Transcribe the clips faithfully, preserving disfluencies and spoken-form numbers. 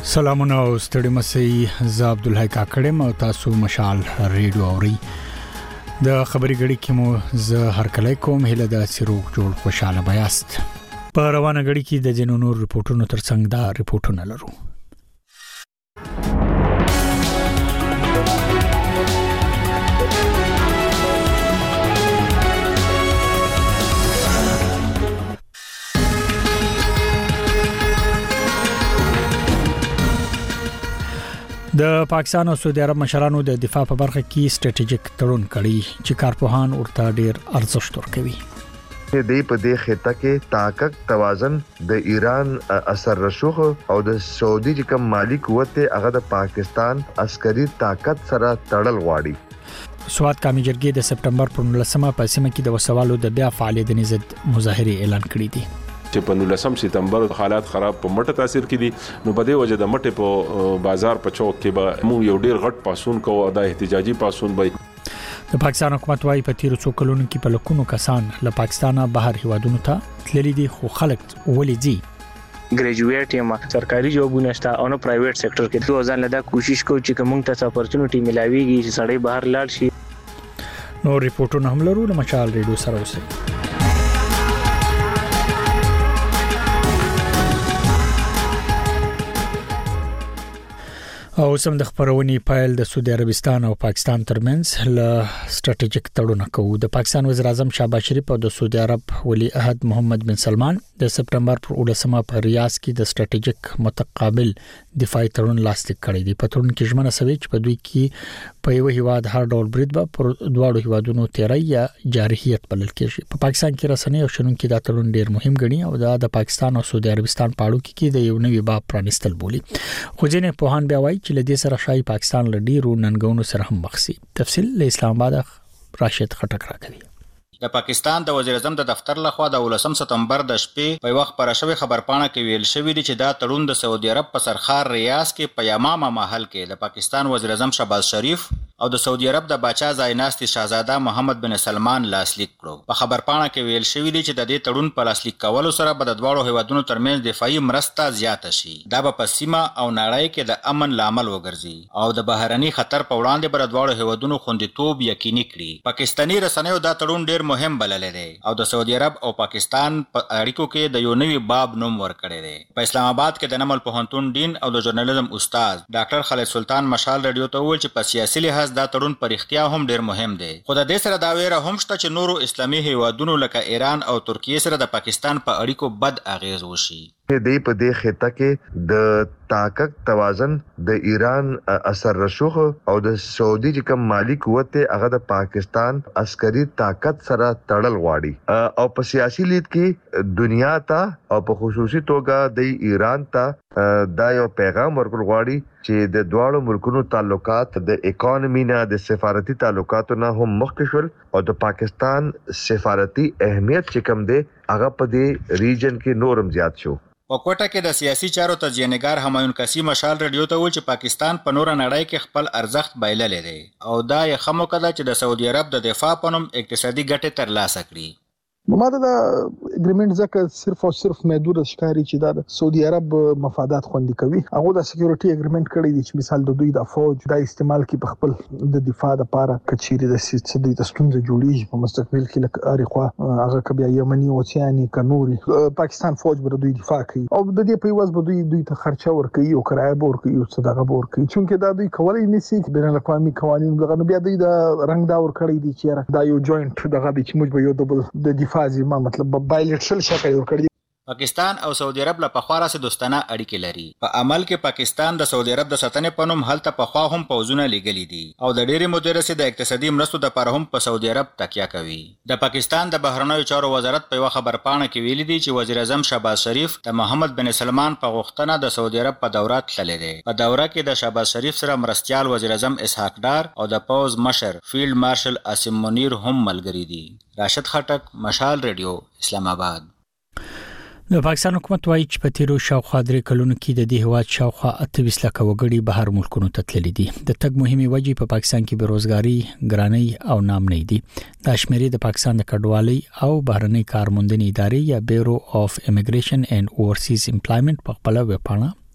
سلامونه او ستړي مسئ ز عبدالحی کاکړم او تاسو مشال ریډیو اوري د خبري غړي کې مو ز هر کله کوم هله د سیروک جوړ خوشاله بیاست په روانه غړي کې د جنونو ریپورتونو ترڅنګ دا ریپورتونه لرو. د پاکستان او سعودي عرب مشرانو د دفاع په برخه کې سټریټیجیک تړون کړی چې کارپوهان ورته ډیر ارزښت ورکوي. د دې په دې خطه کې طاقت توازن د ایران اثر رسوخ او د سعودي چې کوم مالی قوت هغه د پاکستان عسکري طاقت سره تړل غواړي. سواد کامی جرګې د سپټمبر پر نولسمه په سیمه کې د وسوالو د بیا فعالیت نزد مظاهره اعلان کړی دی. چې په نولسم سپتمبر حالات خراب په مټه تاثیر کړي نو په دې وجه د مټه په بازار په چوک کې به مو یو ډیر غټ پاسون کوو د احتجاجي پاسون به د پاکستان حکومت وايي په تیر څو کلونو کې په لکونو کسان له پاکستانه بهر هیوادونو ته تللي دي خو خلک ولې دي ګریجویټ یم سرکاري جوابونه شته او نو پرایویټ سېکټر کې دوه ځان لدا کوشش کوي چې موږ ته اپورچونټی ملاويږي چې سړی بهر لاړ شي. نو ریپورتونه هم لرو د مشال ریډیو سره اوسئ. او سم د خبرونې پایل د سعودي عربستان او پاکستان ترمنځ ل سټریټیجیک تړون کوي. د پاکستان وزیر اعظم شهباز شریف او د سعودي عرب ولی عہد محمد بن سلمان د سپټمبر پر ولسمه په ریاض کې د سټریټیجیک متقابل دفاعي تړون لاسلیک کړی دی. په تړون کې ژمنه شوې چې په دوی کې په یو هیواد هر ډول برید به پر دواړو هیوادونو تیري یا جارحیت بلل کېږي. په پاکستان کې رسنۍ او شنونکو دا تړون ډیر مهم ګڼي او دا د پاکستان او سعودي عربستان په اړو کې د یو نوي باب پرانستل بولي. خو ځینې په هان بیا وایي چې لدې سره شای پاکستان لډیرو ننګونو سره هم مخسي. تفصیل له اسلام آباد راشد خټک راکوي. د پاکستان د وزیر اعظم د دفتر لخوا د ولسم سپتمبر د شپې په وخت پر شوی خبرپاڼه کې ویل شوی دی چې دا تړون د سعودي عرب په سرخار ریاض کې په یمامه محل کې د پاکستان وزیر اعظم شهباز شریف او د سعودي عرب د باچا ځایناستي شاهزاده محمد بن سلمان لاسلیک کړو. په خبرپاڼه کې ویل شوی دی چې د دې تړون په لاسلیک کولو سره به د دواړو هیوادونو ترمنځ دفاعي مرسته زیاته شي. دا به په سیمه او نړۍ کې د امن لامل وګرځي او د بهرني خطر په وړاندې به د دواړو هیوادونو خوندیتوب یقیني کړي. پاکستاني رسنیو دا تړون ډیر مهم بللی دی او د سعودي عرب او پاکستان په اړیکو کې د یو نوي باب نوم ورکړی دی. په اسلام آباد کې د نمل پوهنتون ډین او د ژورنالیزم استاد ډاکټر خالد سلطان مشال ریډیو ته وویل چې په سیاسي لحاظ دا تړون په رښتیا هم ډیر مهم دی. خو د دې سره دا ویره هم شته چې نورو اسلامي هیوادونو لکه ایران او ترکیه سره د پاکستان په اړیکو بد اغیز وشي. د دې په دې خطه کې د طاقت توازن د ایران اثر رسوخ او د سعودي چې کوم مالی قوت هغه د پاکستان عسکري طاقت سره تړل غواړي او په سیاسي لید کې دنیا ته او په خصوصي توګه د ایران ته دا یو پیغام ورکول غواړي چې د دواړو ملکونو تعلقات د اکانومي نه د سفارتي تعلقاتو نه هم مخکې شول او د پاکستان سفارتي اهمیت چې کوم دی هغه په دې ریجن کې نورم زیات شو. په کوټه کې د سیاسي چارو تجزیه‌نګار همایون کسی مشال ریډیو ته ویل چې پاکستان په نور نړۍ کې خپل ارزښت بایللی دی او دا یې خمو کده چې د سعودي عرب د دفاع په نوم اقتصادي ګټې ترلاسه کړي. ماته دا اګریمنت ځکه صرف او صرف محدود ښکاري چې دا د سعودي عرب مفادات خوندي کوي. هغه د سکیورټي اګریمنت کړی دی چې مثال د دوی د فوج د استعمال کې په خپل د دفاع لپاره کچيري د سیستم د ستونزې جوړیږي په مستقبل کې لکه اړخوا هغه کبي یمني او اوسياني کنوري پاکستان فوج بر دوی دفاع کوي او د دې په واسه دوی دوی ته خرچه ورکوي او کرایه ورکوي او صدقه ورکوي چې دا دوی کولای نشي بین الاقوامي قوانين دغه بیا دوی د رنگ دا ور کړی دي چې دا یو جوائنټ دغه د چې موږ به یو ډبل د دفاع ما مطلب بایلټرل شکل ورکړي. پاکستان او سعودي عرب له پخوا راځي دوستانه اړیکې لري. په عمل کې پاکستان د سعودي عرب د ساتنې په نوم هلته پخوا هم پوځونه لګلي دي او د ډېرې مودې راځي د اقتصادي مرستو د لپاره هم په سعودي عرب تکیه کوي. د پاکستان د بهرنیو چارو وزارت په یو خبرپاڼه کې ویلي دي چې وزیر اعظم شهباز شریف د محمد بن سلمان په غوښتنه د سعودي عرب په دوره تللی دی. په دوره کې د شهباز شریف سره مرستيال وزیر اعظم اسحاق ډار او د پوز مشر فیلډ مارشل عاصم منیر هم ملګري دي. راشد خټک مشال ریډیو اسلام آباد. د پاکستان حکومت وايي چې په تیرو شاوخوا درې کلونو کې د دې هواد شاوخوا اته ویشت لکه وګړي بهر ملکونو ته تللي دي. د تګ مهمه وجې په پاکستان کې بیروزګاری، ګرانۍ او نامنۍ دي. دا شمیرې د پاکستان د کډوالۍ او بهرنۍ کارموندنې ادارې یا بیورو اف امیګریشن اینڈ اوورسیز امپلایمنت په خپل ویب پاڼه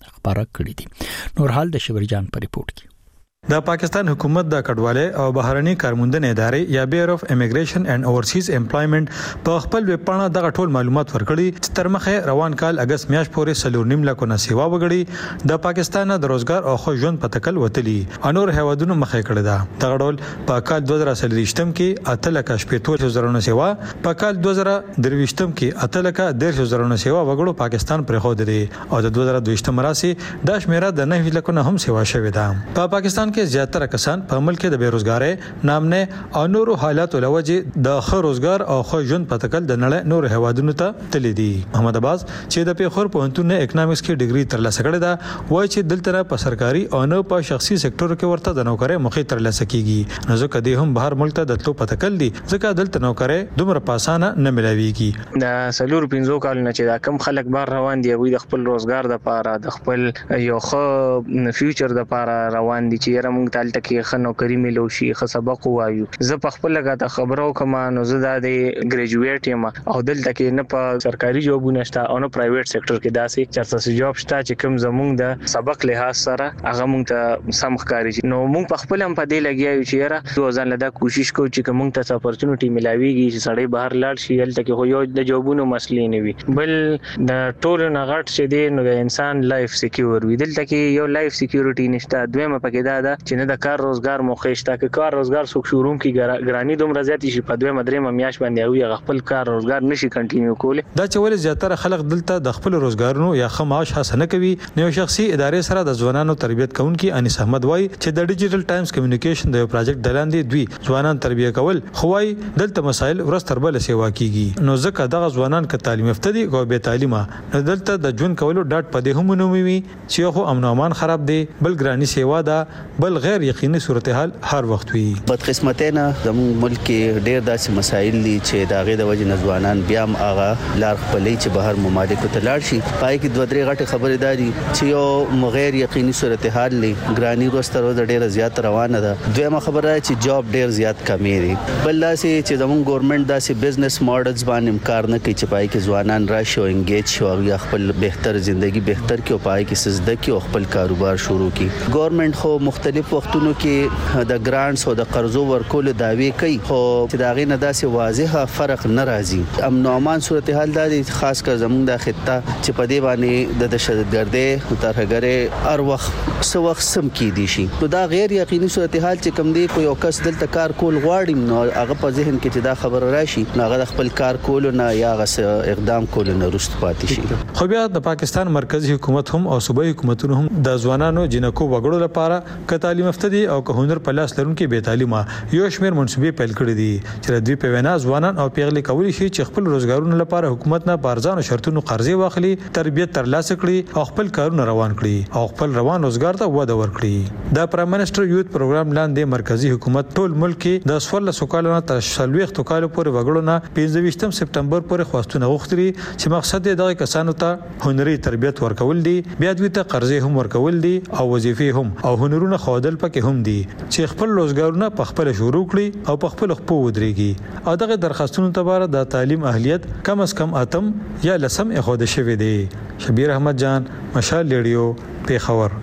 خبره کړې دي. نور حال د شبرجان په ریپورت کې. د پاکستان حکومت د کډوالۍ او بهرني کارموندنې ادارې یا بیر اف امیګریشن اینڈ اورسیز امپلایمنت په خپل ویب پاڼه دغه ټول معلومات ورکړي چې تر مخه روان کال اگست میاشت پورې سلور نیم لکه نه سیوا وګړي د پاکستان د روزګار او خو ژوند په تکل وتلی انور هوادونو مخه کړی دا. دغه ډول په کال دوه زره سلریشتم کې اته لکه شپږ زره نه سیوا، په کال دوه زره درویشتم کې اته لکه ډیر زره نه سیوا وګړو پاکستان پرې خو دي او د دوه زره دویشتم راسي د شمیره د نه لکه نه هم سیوا شوې ده. په پاکستان کې زیاتره کسان په ملک کې د بیروزګاری نامنه او نورو حالاتو لوجه د خو روزګار او خو ژوند په تکل د نړۍ نور هوادونو ته تللی دي. محمد عباس چې د پیښور پوهنتون نه اکونومکس کې ډیګري ترلاسه کړې ده وایي چې دلته په سرکاري او نه په شخصي سکتور کې ورته د نوکرۍ مخې ترلاسه کیږي. نو ځکه د هم بهر ملک ته د تلو په تکل دي ځکه دلته نوکرۍ دومره پاسانه نه ملاويږي. د سلور پنځو کال نه چې دا کم خلک بار روان دي وي د خپل روزګار د لپاره د خپل یو خو فیوچر د لپاره روان دي چې موږ تل تکي خنو کری ملو شي خ سبق وایو. زه په خپل لګا خبرو کوم نو زه د ګریجویټ یم او دلته کې نه په سرکاري جوبونه شته او نه پرایویټ سېکټر کې داسې چرته جوب شته چې کوم زمونږ د سبق لحاظ سره هغه مونږ ته سم ښکاري. نو مونږ په خپل هم په دې لګیایو چې یاره دوه ځان لدا کوشش کوو چې مونږ ته اپورچونټی ملاويږي چې سړی بهر لاړ شي دلته کې خو یو د جوبونو مسلې نه وي بل د ټولو نغټ چې دی نو د انسان لایف سکیور وي. دلته کې یو لایف سکیورټی نشته. دویمه پکې دا ده چې نه د کار روزګار موخه شته که کار روزګار څوک شروع کی ګرانی دوم رضایت شي په دوه مدرې میاش باندې او یا خپل کار روزګار نشي کنټینیو کوله. دا چې ول زیاتره خلک دلته د خپل روزګارونو یا خماش حاصل نه کوي. نو شخصي ادارې سره د ځوانانو تربیت کوونکي انیس احمد وای چې د ډیجیټل ټایمز کمیونیکیشن د پروجیکټ دلاندې دوی ځوانان تربیه کول خوای دلته مسایل ورستر بل سیوا کیږي. نو ځکه دغه ځوانان ک تعلیم یافته دي او به تعلیمه نو دلته د جون کولو ډاټ پدې هم نو وي چې خو امن امان خراب دي بل ګرانی سیوا ده بل غیر یقیني صورتحال هر وخت وي. بدقسمتینا زموږ ملک کې ډېر داسې مسایل دي چې د هغې د وجې نه ځوانان بیا هم هغه لار خپلوي چې بهر ممالکو ته لاړ شي. پای کې دوه درې غټې خبرې دا دي چې یو غیر یقیني صورتحال دی ګراني وروسته ورځ ډېره زیات روانه ده. دویمه خبره چې جاب ډېر زیات کمی دی. بل داسې چې زموږ ګورنمنت داسې بزنس ماډلز باندې کار نه کوي چې پای کې ځوانان راشي او انګیج شي او یا خپل بهتر ژوندۍ بهتر کړي او پای کې سزده کړي او خپل کاروبار شروع کړي. ګورنمنت خو مختلف وختونو کې د ګرانټس او د قرضو ورکول داوی کوي خو چې دا غي نه داسې واضحه فرق نه راځي. امن او امان صورتحال دا خاص کر زموږ د خطه چې په دې باندې د دهشتګردۍ او ترهګرۍ هر وخت سو وخت سم کې دي شي. نو دا غیر یقیني صورتحال چې کوم دی کوم یو کس دلته کار کول غواړي نو هغه په ذهن کې چې دا خبر راشي نو هغه خپل کار کول نه یا غس اقدام کول نه رست پاتې شي. خو بیا د پاکستان مرکزی حکومت هم او صوبایي حکومتونو هم د ځوانانو جنکو وګړو لپاره ک تعلیم یافته دي او که هنر په لاس لرونکي به تعلیمه یو شمیر منصوبې پیل کړې دي چې د دوی په وینا ځوانان او پیغلي کولی شي چې خپل روزګارونو لپاره حکومت نه بارزانو شرطونو قرضې واخلي تربیت ترلاسه کړي او خپل کارونه روان کړي او خپل روان روزګار ته وده ورکړي. د پرایم منسٹر یوت پروګرام لاندې مرکزی حکومت ټول ملک کې د سوال سوکالو نه تر شلويخ توکالو پورې وګړو نه پنځه سپتمبر پورې خواستونه غوښتري چې مقصد یې دغه کسانو ته هنري تربیت ورکول دي بیا دوی ته قرضې هم ورکول دي او وظیفې هم او هنرونه خودل پکې هم دي چې خپل روزګارونه په خپل شروع کړي او په خپل خپو ودرېږي. او دغه درخواستونو لپاره د تعلیم اهلیت کم از کم اتم یا لسم اخوده شوی دی. شبیر احمد جان مشال ریډیو پیښور.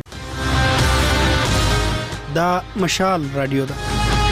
دا مشال رادیو ده.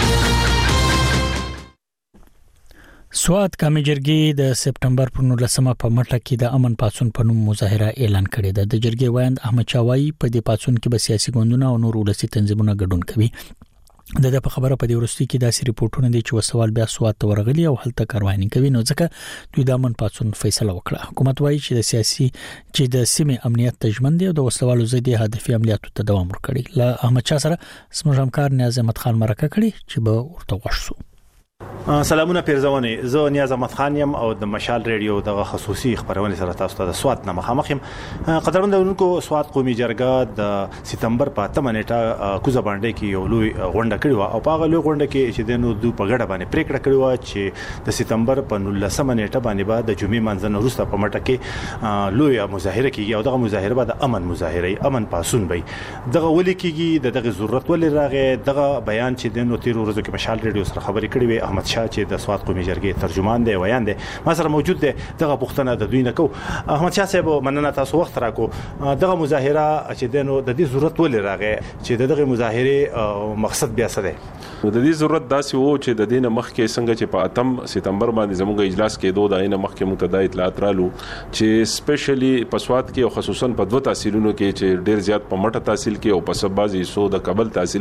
سواد کامی جرګې د سپټمبر پر نولسمه په مټه کې د امن پاتون په نوم مظاهره اعلان کړې ده. د جرګې وایند احمد چاوایی په دې پاتون کې به سیاسي ګوندونه او نور ولسي تنظیمونه ګډون کوي. د دې په خبره په دې ورستي کې داسې ریپورتونه دي چې وسوال بیا سواد ته ورغلي او هلته کاروانی کوي نو ځکه دوی د امن پاتون فیصله وکړه. حکومت وایي چې د سیاسي چې د سیمې امنیت تضمین دی او د وسوالو ضد هدفي عملیاتو ته دوام ورکړي. له احمد شاه سره سمو همکار نیاز احمد خان مرکه کړي چې به ورته وښو. سلامونه پیرزواني زه نیاز احمد خان یم او د مشال ریډیو د خصوصي خبرونه سره تاسو ته د سواد نه مخامخ یم. قدرمنونکو سواد قومي جرګه د سپتمبر په اتمه نیټه کوزه باندې کې یو لوی غونډه کړې و او په هغه لوی غونډه کې چې د نو دوه په ګډه باندې پریکړه کړې و چې د سپتمبر په نولسمه نیټه باندې بعد د جمعې منځنه وروسته په مټه کې لوی مظاهره کیږي او دغه مظاهره به د امن مظاهره امن پاسون وي. دغه ولې کیږي دغه ضرورت ولې راغی دغه بیان چې د نو تیر ورځو کې مشال ریډیو سره خبرې کړې و احمد شاه چې د سواد قومي جرګې ترجمان دی ویان دی ما سره موجود دی دغه پښتنه د دوی نه کو احمد شاه صاحب مننه تاسو وخت راکو دغه مظاهره چې دنو د دې ضرورت ولې راغی چې دغه مظاهره مقصد بیا څه دی نو د دې ضرورت داسې وو چې د دې نه مخکې څنګه چې په اتم سپتمبر باندې زموږ اجلاس کې دوه داینه مخکې متداعي اطلاعات رالو چې سپیشلی په سواد کې او خصوصا په دوه تحصیلونو کې چې ډیر زیات په مټه تحصیل کې او په سبازي سو د قبل تحصیل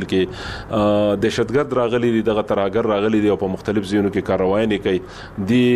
کې دهشتګرد راغلي دي دغه تراګر راغلي دي او په مختلف ځایونو کې کاروایي کوي دي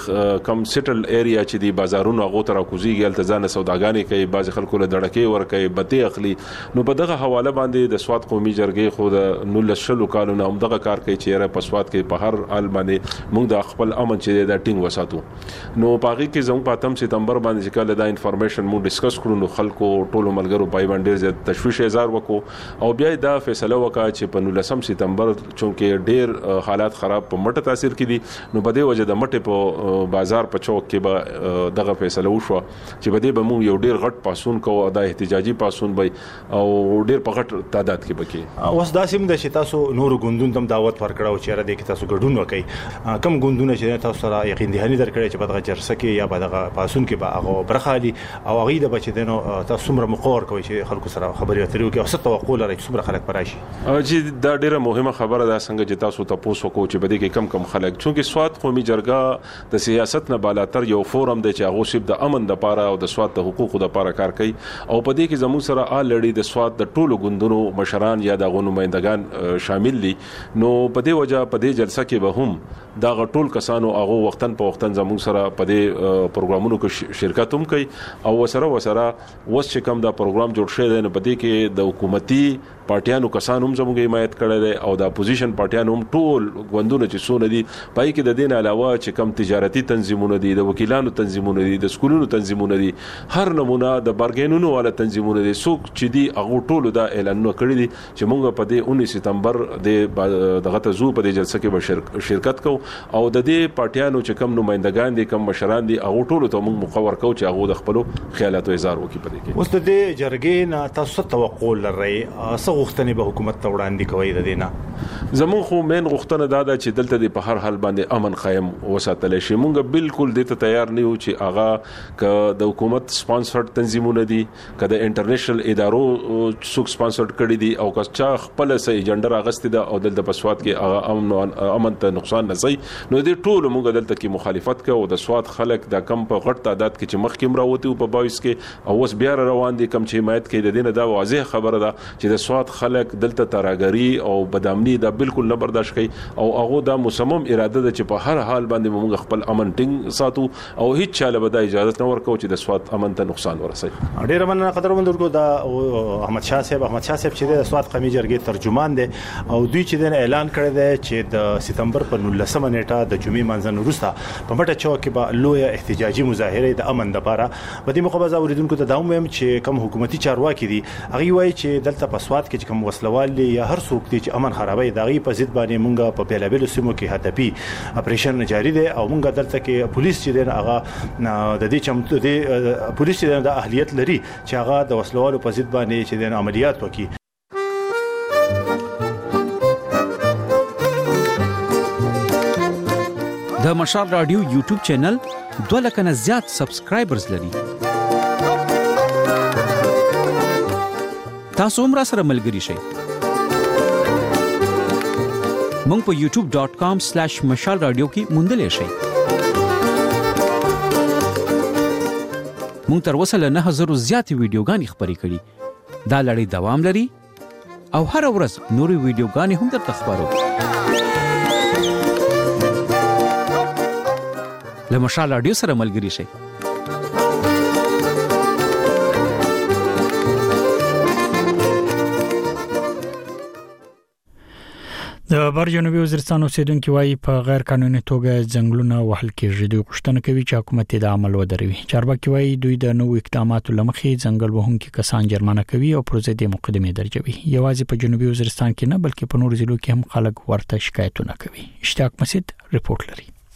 د کم سیټل ایریا چې دی بازارونو غو تر کوزيږي التزام سوداګانې کوي بعض خلکو له دړکې ور کوي بته اخلي نو په دغه حواله باندې د سواد قومي جرګې خو د نو لشلو کالونو هم دغه کار کوي چې را پسواد کې په هر حال باندې موږ د خپل امن چې د ټینګ وساتو نو پاغي کې زموږ په اتم سپتمبر باندې چې کله دا انفارمیشن موږ ډیسکس کړو نو خلکو ټولو ملګرو پای باندې ډیر تشویش اظهار وکړو او بیا دا فیصله وکړه چې په نولسم سپتمبر چونکه ډیر حالات خراب په مټه تاثیر کړي نو په دې وجه د مټه په بازار په چوک کې به دغه فیصله وشو چې په دې به موږ یو ډیر غټ پاسون کوو د احتجاجي پاسون به او ډیر په غټ تعداد کې بکی اوس داسې د شتاسو نور غوندون تم دعوت ورکړو چې را دې کې تاسو ګډون وکړي کم غوندونه چې تاسو سره یقین دهاني درکړي چې په دغه جرسه کې یا په دغه پاسون کې به هغه برخالي او هغه د بچ دینو تاسو سمره مقور کوي چې خلکو سره خبرې اترې وکړي او څه توقع لري چې سمره خلک پراشي چې دا ډیره مهمه خبره ده څنګه چې تاسو تاسو کو چې بده کې کم کم خلک چونکه سواد قومي جرګه د سیاست نه بالاتر یو فورم دی چې هغه شپ د امن د پاره او د سواد د حقوقو د پاره کار کوي او په دې کې زموږ سره آل لړۍ د سواد د ټولو غوندونو مشران یا د غونو نمائندگان شامل دي نو په دې وجه په دې جلسه کې به هم دا غټول کسانو هغه وختن په وختن زموږ سره په دې پروګرامونو کې شرکت هم کوي او وسره وسره وس چې کوم دا پروګرام جوړ شوی دی نو په دې کې د حکومتي پارټیانو کسانو هم زموږ حمایت کړی دی او د اپوزیشن پارټیانو هم ټول غوندونه چې سونه دي پای کې د دین علاوه چې کم تجارتي تنظیمونه دي د وکیلانو تنظیمونه دي د سکولونو تنظیمونه دي هر نمونه د بارګینونو والا تنظیمونه دي څوک چې دي هغه ټول دا اعلانونه کړی دي چې موږ په دې انیس سپتمبر د دغه ته زو په دې جلسه کې به شرکت کوو او د دې پارټیانو چې کم نمائندگان دي کم مشران دي هغه ټول ته موږ مقرر کوو چې هغه د خپل خیالاتو اظهار وکړي په دې کې اوس د دې جرګې نه تاسو توقع لرئ غوښتنې به حکومت ته وړاندې کوي د دینه زموږ خو مین غوښتنه دا ده چې دلته د په هر حال باندې امن قائم وساتل شي موږ بالکل د ته تیار نه یو چې هغه ک د حکومت سپانسرډ تنظیمونه دي ک د انټرنیشنل ادارو څوک سپانسرډ کړي دي او که چا خپل سه ایجنډر اغستې ده او دلته په سواد کې هغه امن امن ته نقصان نه سي نو د ټولو موږ دلته کې مخالفت کوو د سواد خلک د کم په غټ تعداد کې چې مخکې راوتی په بایس کې او اوس بیا روان دي کم چې حمایت کوي د دینه دا واضح خبره ده چې د سواد خلک دلته تراګری او بدامنی دا بالکل نه برداشت کوي او هغه دا مصمم اراده ده چې په هر حال باندې موږ خپل امن ټینګ ساتو او هیڅ چاله به د اجازه نه ورکو چې د سواد امن ته نقصان ورسي ډیر مننه قدرمن ورکو دا احمد شاه صاحب احمد شاه صاحب چې د سواد قومي جرګې ترجمان دي او دوی چې د اعلان کړی دی چې د سپتمبر په نولسمه نیټه د جمعې منځن وروسته په مټه چوک کې به لوی احتجاجي مظاهره د امن لپاره په دې مقابله اوریدونکو ته دا هم چې کوم حکومتي چارواکي دي هغه وایي چې دلته په سواد کې کوم وسلوال یا هر څوک دي چې امن خرابوي دغه په ضد باندې مونږه په بیلابل سیمو کې هدفي اپریشن جاری دی او مونږه دلته کې پولیس چې دی هغه د دې چمتو دی پولیس چې د اهلیت لري چې هغه د وسلوالو په ضد باندې چې د عملیات وکړي د مشال رادیو یوټیوب چینل دوه لک نه زیات سبسکرایبرز لري تاسو هم را سره ملګري شئ مونږ په یوټیوب ډاٹ کام سلیش مشال رادیو کې موندلې شئ مونږ تر اوسه له نه هزار زیاتې ویډیوګانې خپرې کړي دا لړۍ دوام لري او هر ورځ نورې ویډیوګانې هم درته خپرو له مشال رادیو سره ملګري شئ د بر جنوبي وزیرستان اوسیدونکو وايي په غیر قانوني توګه ځنګلونه وهل کېږي د غوښتنه کوي چې حکومت د عمل ودروي چارواکي وايي دوی د نوو اقداماتو لمخې ځنګل وهونکي کسان جرمانه کوي او پروژې د مقدمه درجوي یوازې په جنوبي وزیرستان کې نه بلکې په نورو ضلعو کې هم خلک ورته شکایتونه کوي اشتیاق مسعود ریپورت لري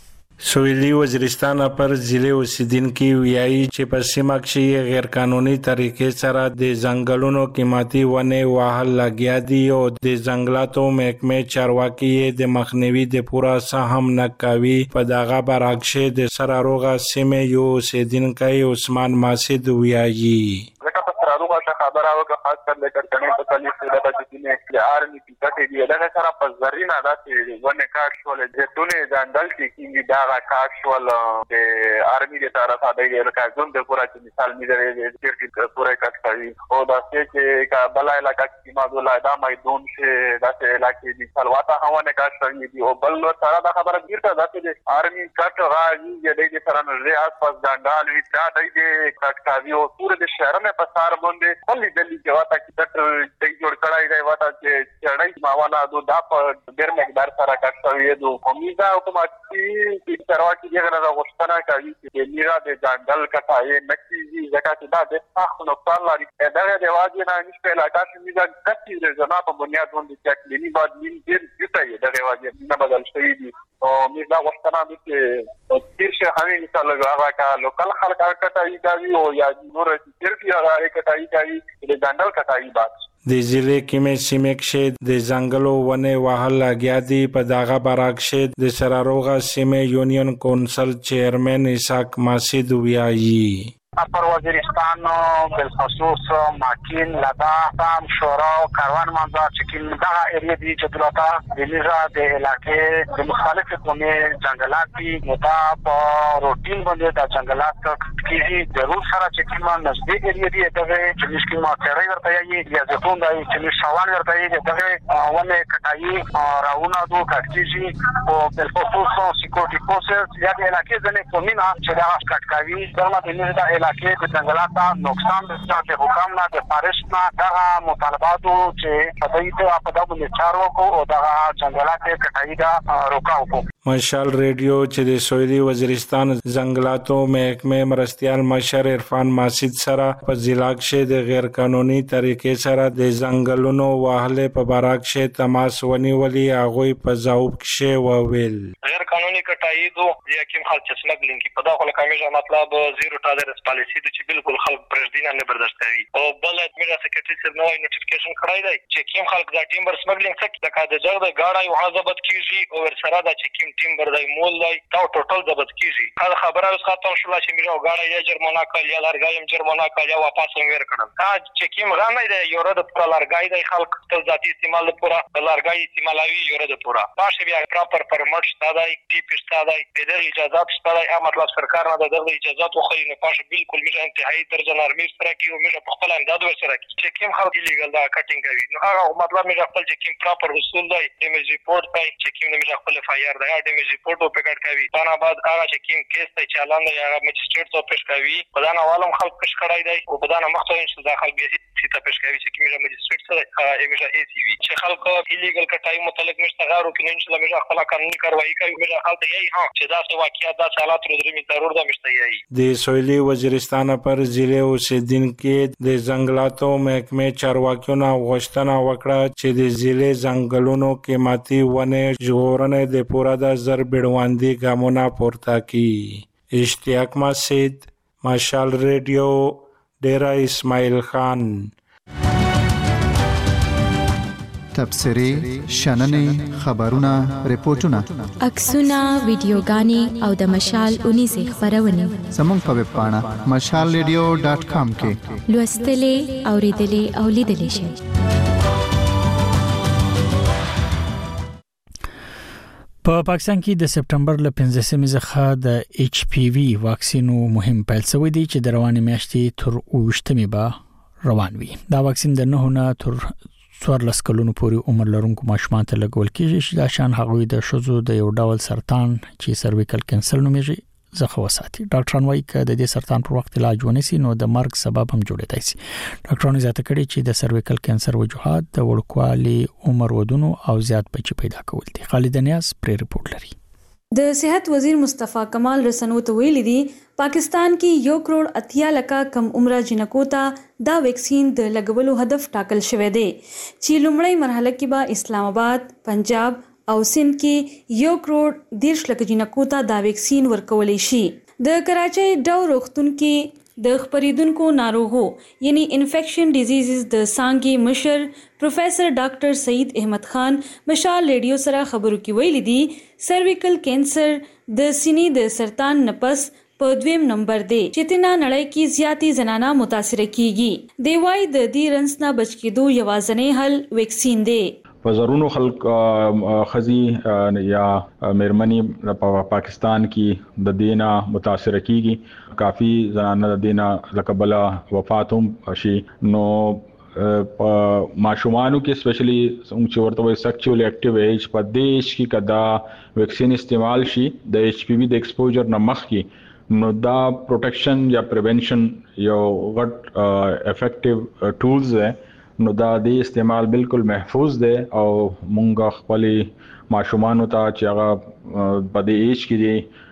سویلی وزیرستان پر ضلع اوسیدونکو ویایي چې په سیمه کې غیر قانوني طریقې سره د ځنګلونو قیمتي ونې وهل لګیا دي او د ځنګلاتو محکمې چارواکي د مخنیوي د پوره سهم نه کوي. په دغه برعکس د سراروغه سیمې یو اوسیدونکی عثمان ماسد ویایي سراروغه خبره وکړه خاص کر د کړکنې په تلیف د بچینې د آرمي پیټه دی دغه سره په زرینه داسې ونه کار شول د ټولې ځندل چې دا کار شول د آرمي د طرفه د رکازون د پورا چې مثال می درې د چیرته پورا کټ کوي او دا چې کابل علاقې کې ماده دا میدون چې داسې علاقې دي سلواته هونه کار شوی دی او بل سره دا خبره بیرته داسې د آرمي کټ راځي د دې سره نه آس پاس ګاندال وی دا د کټ کوي او ټول د شهرونو په سار باندې خپل دلی کې واته چې د جوړ کړای دی واته چې چړای ماوانا دو دا په ډېر مقدار سره کټ کوي دو امیدا اتوماتیکي چې سرواکي دغه غوښتنه کوي چې میرا د ځنګل کټای نکېږي ځکه چې دا د تاسو نقصان لري دا د واجب نه نشته علاقه چې میرا کټي د جنا په بنیاد باندې چې کلینی بعد مين ډېر ډېر دا واجب نه بدل شوی دي او میرا غوښتنه دي چې تیر شه همي مثال هغه کا لوکل خلک کټای کوي او یا نور چې هغه کټای کوي د ځنګل کټای بعد د ضلع کې سیمه کې د ځنګلو ونې وهل لګیا دي. په دغه برعکس د سراروغه سیمه یونین کونسل چیرمن اسحاق ماسد ویایي اپر وزیرستان بالخصوص ماکین لدا تام شورا او کاروان منځ چې دا ایریا دي چې دلته د لیزا د علاقې د مختلفو قومي ځنګلات دي نو دا په روټین باندې د ځنګلات کې ضرور سره چې کومه نزدیک ایریا دي دغه چې مشکل ما ترې ورته یي یا ځکون دی چې شوال ورته یي دغه ونه کټای راونه دو کټکیږي او بالخصوص سکیورټي فورسز یا د علاقې ځنه قومي نه چې دا کټکاوي درمه د لیزا علاقې د ځنګلاتو نقصان د حکومت نه د فارست نه دا مطالباتو چې په دې ته په دغه چارو کو او دا ځنګلاتو کټای دا روکاو کو. مشال ریډیو چې د سویلي وزیرستان ځنګلاتو محکمې مرستيال مشر عرفان ماسد سره په ضلع کې د غیر قانوني طریقې سره د ځنګلونو واهله په برعکس تماس ونیولي هغه په ځواب کې وویل غیر قانوني کټای دو یا کوم خلک چې سمګلینګ په دغه لکه مطلب زیرو ټالرنس پالیسی د چې بالکل خلک پرېږدي نه برداشت کوي او بل ادمیر سیکریټری سره نوې نوټیفیکیشن کړای دی چې کوم خلک دا ټیمبر سمګلینګ څخه د کاده جګ د گاډي او حسابت کیږي او ور سره دا چې کوم ټیمبر دی مول دی دا ټوټل ضبط کیږي دا خبره اوس ختم شوه چې میرا گاډي یا جرمانه کړ یا لارګایم جرمانه کړ یا واپس ور کړم دا چې کوم غانې دی یو رد پر لارګای دی خلک خپل ذاتی استعمال لپاره لارګای استعمالوي یو رد پورا باشه بیا پراپر پرمټ شته دی ټی پی شته دی د اجازه شته دی مطلب سرکار نه د اجازه خو خو نه پاشه بالکل میشه انتهایی درجه نرمي سره کیو میشه په خپل انداز ور سره کی چې کوم خلک لیګل دا کټینګ کوي نو هغه مطلب میشه خپل چې کوم پراپر اصول دی ایمیج ریپورت پای چې کوم میشه خپل اف آی آر دا ایمیج ریپورت او پکټ کوي دا بعد هغه چې کوم کیس ته چالان دی هغه مجستریټ ته پیش کوي په دا حوالم خلک پیش کړای دی او په دا مخته چې داخل به سي ته پیش کوي چې کوم مجستریټ سره ایمیج ای سی وی چې خلک ایلیګل کټای متعلق مشته غارو کې ان شاء الله میشه خپل قانوني کاروایی کوي میشه خلک یې ها چې دا څه واقعیت دا حالات درې ضرور ده مشته یې د سویلي وزیرستان پر ضلع اوسیدونکو د ځنګلاتو محکمې چارواکیو غوښتنه وکړه چې د ضلع ځنګلونو قیمتي ونې ژغورنې د پوره د زر بیړوندي ګامونه پورته کړي. اشتیاق ماسد مشال ریډیو ډیرا اسماعیل خان. تبصرې شننې خبرونه ریپورتونه عکسونه ویډیوګانې او د مشال اونیزه خبرونه زموږ په ویب پاڼه مشال ریډیو ډاټ کام کې لوستلې اوریدلې او لیدلې شئ. په پاکستان کې د سپټمبر ل پنځمې څخه د ایچ پی وی واکسینو مهم پیل شوی دی چې د روانې میاشتې تر اوویشتمې به روان وي. دا واکسین د نه نه تر څوارلس کلونو پورې عمر لرونکو ماشومان ته لګول کیږي چې دا شان هغوی د شوزو د یو ډول سرطان چې سرویکل کینسر نومیږي ځخه وساتي. ډاکټران وايي چې د دې سرطان پر وخت علاج ونیسي نو د مرګ سبب هم جوړیدای شي. ډاکټرانو زیاته کړي چې د سرویکل کینسر وجوهات د وړوکوالي عمر ودونو او زیات بچي پیدا کول دي. خالد نیاز پری رپورت لري. د صحت وزیر مصطفی کمال رسنو ته ویلي دي پاکستان کې یو کروڑ اتیا لکه کم عمره جنکو ته دا ویکسین د لګولو هدف ټاکل شوی دی چې لومړی مرحله کې به اسلام آباد، پنجاب او سند کې یو کروڑ دیرش لک جنکو ته دا ویکسین ورکولی شي. د کراچۍ ډو روغتون کې د خپریدونکو ناروغو یعنی انفیکشن ډیزیزز د څانګې مشر پروفیسر ډاکټر سعید احمد خان مشال ریډیو سره خبرو کې ویلي دي سرویکل کینسر د سینې د سرطان نپس په دویم نمبر دی چې تینا نړۍ کې زیاتی زنانه متاثر کیږي. دی وايي د دې رنس نه بچ کېدو یوازینی حل ویکسین دی. په زرونو خلک خزي یا مېرمنې په پاکستان کې د دینا متاثر کیږي. کافی زنانه د دینا لقبلا وفات هم شي. نو په ماشومانو کې سپیشلی چې ورته وایي سیکچوال اکټیو ایج په دیش کې کدا ویکسین استعمال شي د ایچ پی وی د ایکسپوجر نه مخکې نو دا پروټیکشن یا پریونشن یو غټ افیکټیو ټولز دی. نو دا د استعمال بالکل محفوظ دی او مونږ خپل ماشومان ته چې هغه په دې ایج کې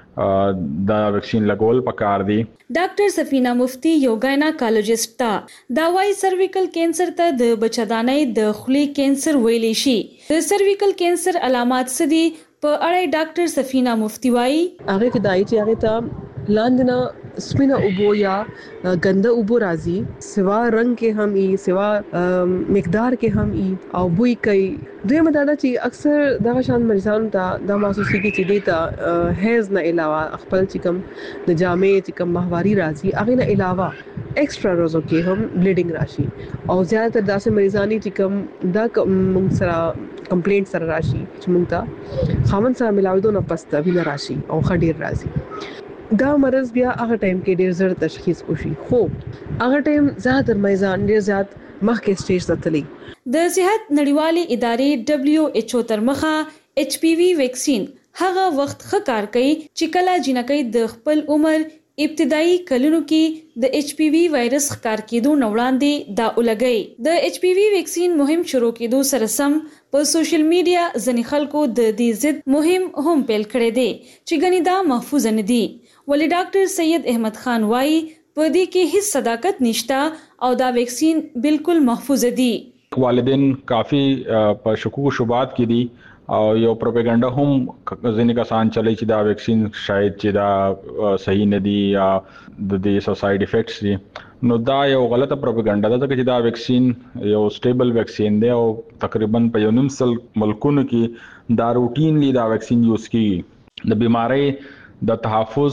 دي دا ویکسین لګول پکار دي. ډاکټر سفینا مفتی یو ګایناکالوجست تا دا وايي سرویکل کینسر ته د بچدانۍ د خولې کینسر ویلی شي. د سرویکل کینسر علامات څه دي په اړه ډاکټر سفینا مفتی وايي هغه کې دای چې هغه ته لاندنه سپینه اوبو یا ګنده اوبو راځي سوا رنگ کې هم ای سوا مقدار کې هم ای او بوی کوي. دوی مدادا چې اکثر دغه شان مریضانو ته د محسوسي کې چې دیتا هیز نه علاوه خپل چې کوم د جامې چې کوم ماهواري راځي هغه نه علاوه ایکسترا روزو کې هم بلیډینګ راشي او زیاتره داسې مریضانی چې کوم دا موږ سره کمپلینټ سره راشي چې موږ ته خامن سره ملاوي نه پسته ویل راشي او خډیر راځي. دا مرض بیا هغه ټایم کې ډیر زر تشخیص وشي خو هغه ټایم زیاتره مریضان ډیر زیات مخکې سټیج ته تللی. د صحت نړیوالې ادارې دبليو ایچ او تر مخه ایچ پی وی ویکسین هغه وخت ښه کار کوي چې کله جنکۍ د خپل عمر ابتدایي کلونو کې د ایچ پی وی وایرس ښکار کېدو نه وړاندې دا ولګي. د ایچ پی وی ویکسین مهم شروع کېدو سره سم په سوشل میډیا ځینې خلکو د دې ضد مهم هم پیل کړی دی چې ګنې دا محفوظ نه دي. ولی ډاکټر سید احمد خان وايي په دې کې هیڅ صداقت نشته او دا ویکسین بالکل محفوظ دي. والدین کافی په شکوک شبهات کې دي او یو پروپاګاندا هم ځینې کسان چلی چې دا ویکسین شاید چې دا صحیح نه دی یا د دې ساید افیکټس دي. نو دا یو غلطه پروپاګاندا ده چې دا ویکسین یو سټیبل ویکسین دی او تقریبا په یو نیم سل ملکونو کې دا روټینلی دا ویکسین یوز کیږي. د بیماری د تحفظ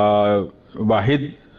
واحد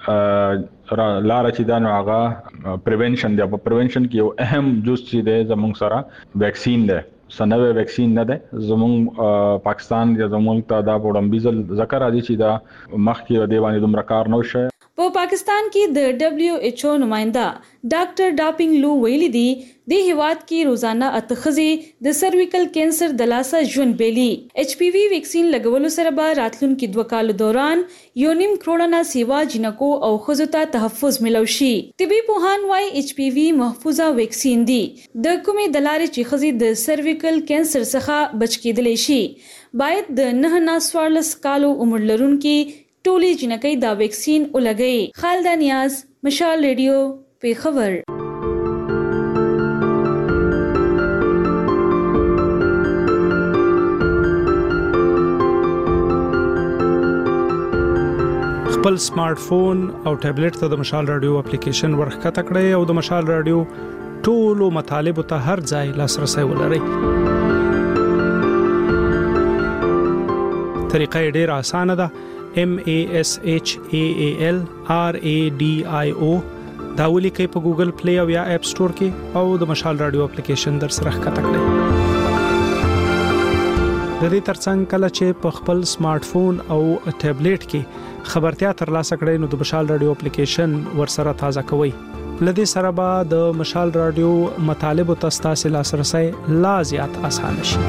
لار چې دا نو هغه پریونشن دی. په پریونشن کې یو اهم جز چې دی زموږ سره ویکسین دی. سنوي ویکسین نه ده زموږ پاکستان یا زموږ ته دا وړاندیز ذکر راځي چې دا مخکې د باندې دومره کار نه وشي. په پاکستان کې د دبليو ایچ او نمائنده ډاکټر ډاپینګ لو ویلي دي د هیواد کې روزانه اتخذي د سرویکل کینسر د لاسه ژوند بیلی. ایچ پی وی ویکسین لګولو سره به راتلونکي دوه کالو دوران یو نیم کروڑ نه سیوا جنکو او ښځو ته تحفظ ملو شي. طبي پوهان وايي ایچ پی وی محفوظه ویکسین دی د کومې د لارې چې ښځې د سرویکل کینسر څخه بچ کېدلی شي. باید د نه نه څوارلس کالو عمر لرونکي ټولي جنکۍ دا ویکسین ولګي. خالده نیاز مشال ریډیو پیښور. خپل سمارټ فون او ټابلیټ ته د مشال رادیو اپلیکیشن ورخته کړئ او د مشال رادیو ټولو مطالب ته هر ځای لاسرسي ولرئ. طریقه ډیره اسانه ده. M A S H A A L R A D I O دا ولیکئ په ګوګل پلی او یا اپ سٹور کې او د مشال رادیو اپلیکیشن در سره ښکته کړئ. د دې ترڅنګ کله چې په خپل سمارټ فون او ټابلیټ کې خبرتیا ترلاسه کړئ نو د مشال رادیو اپلیکیشن ورسره تازه کوئ. لدې سره به د مشال رادیو مطالب او تاسو لاسرسي لا زیات اسانه شي.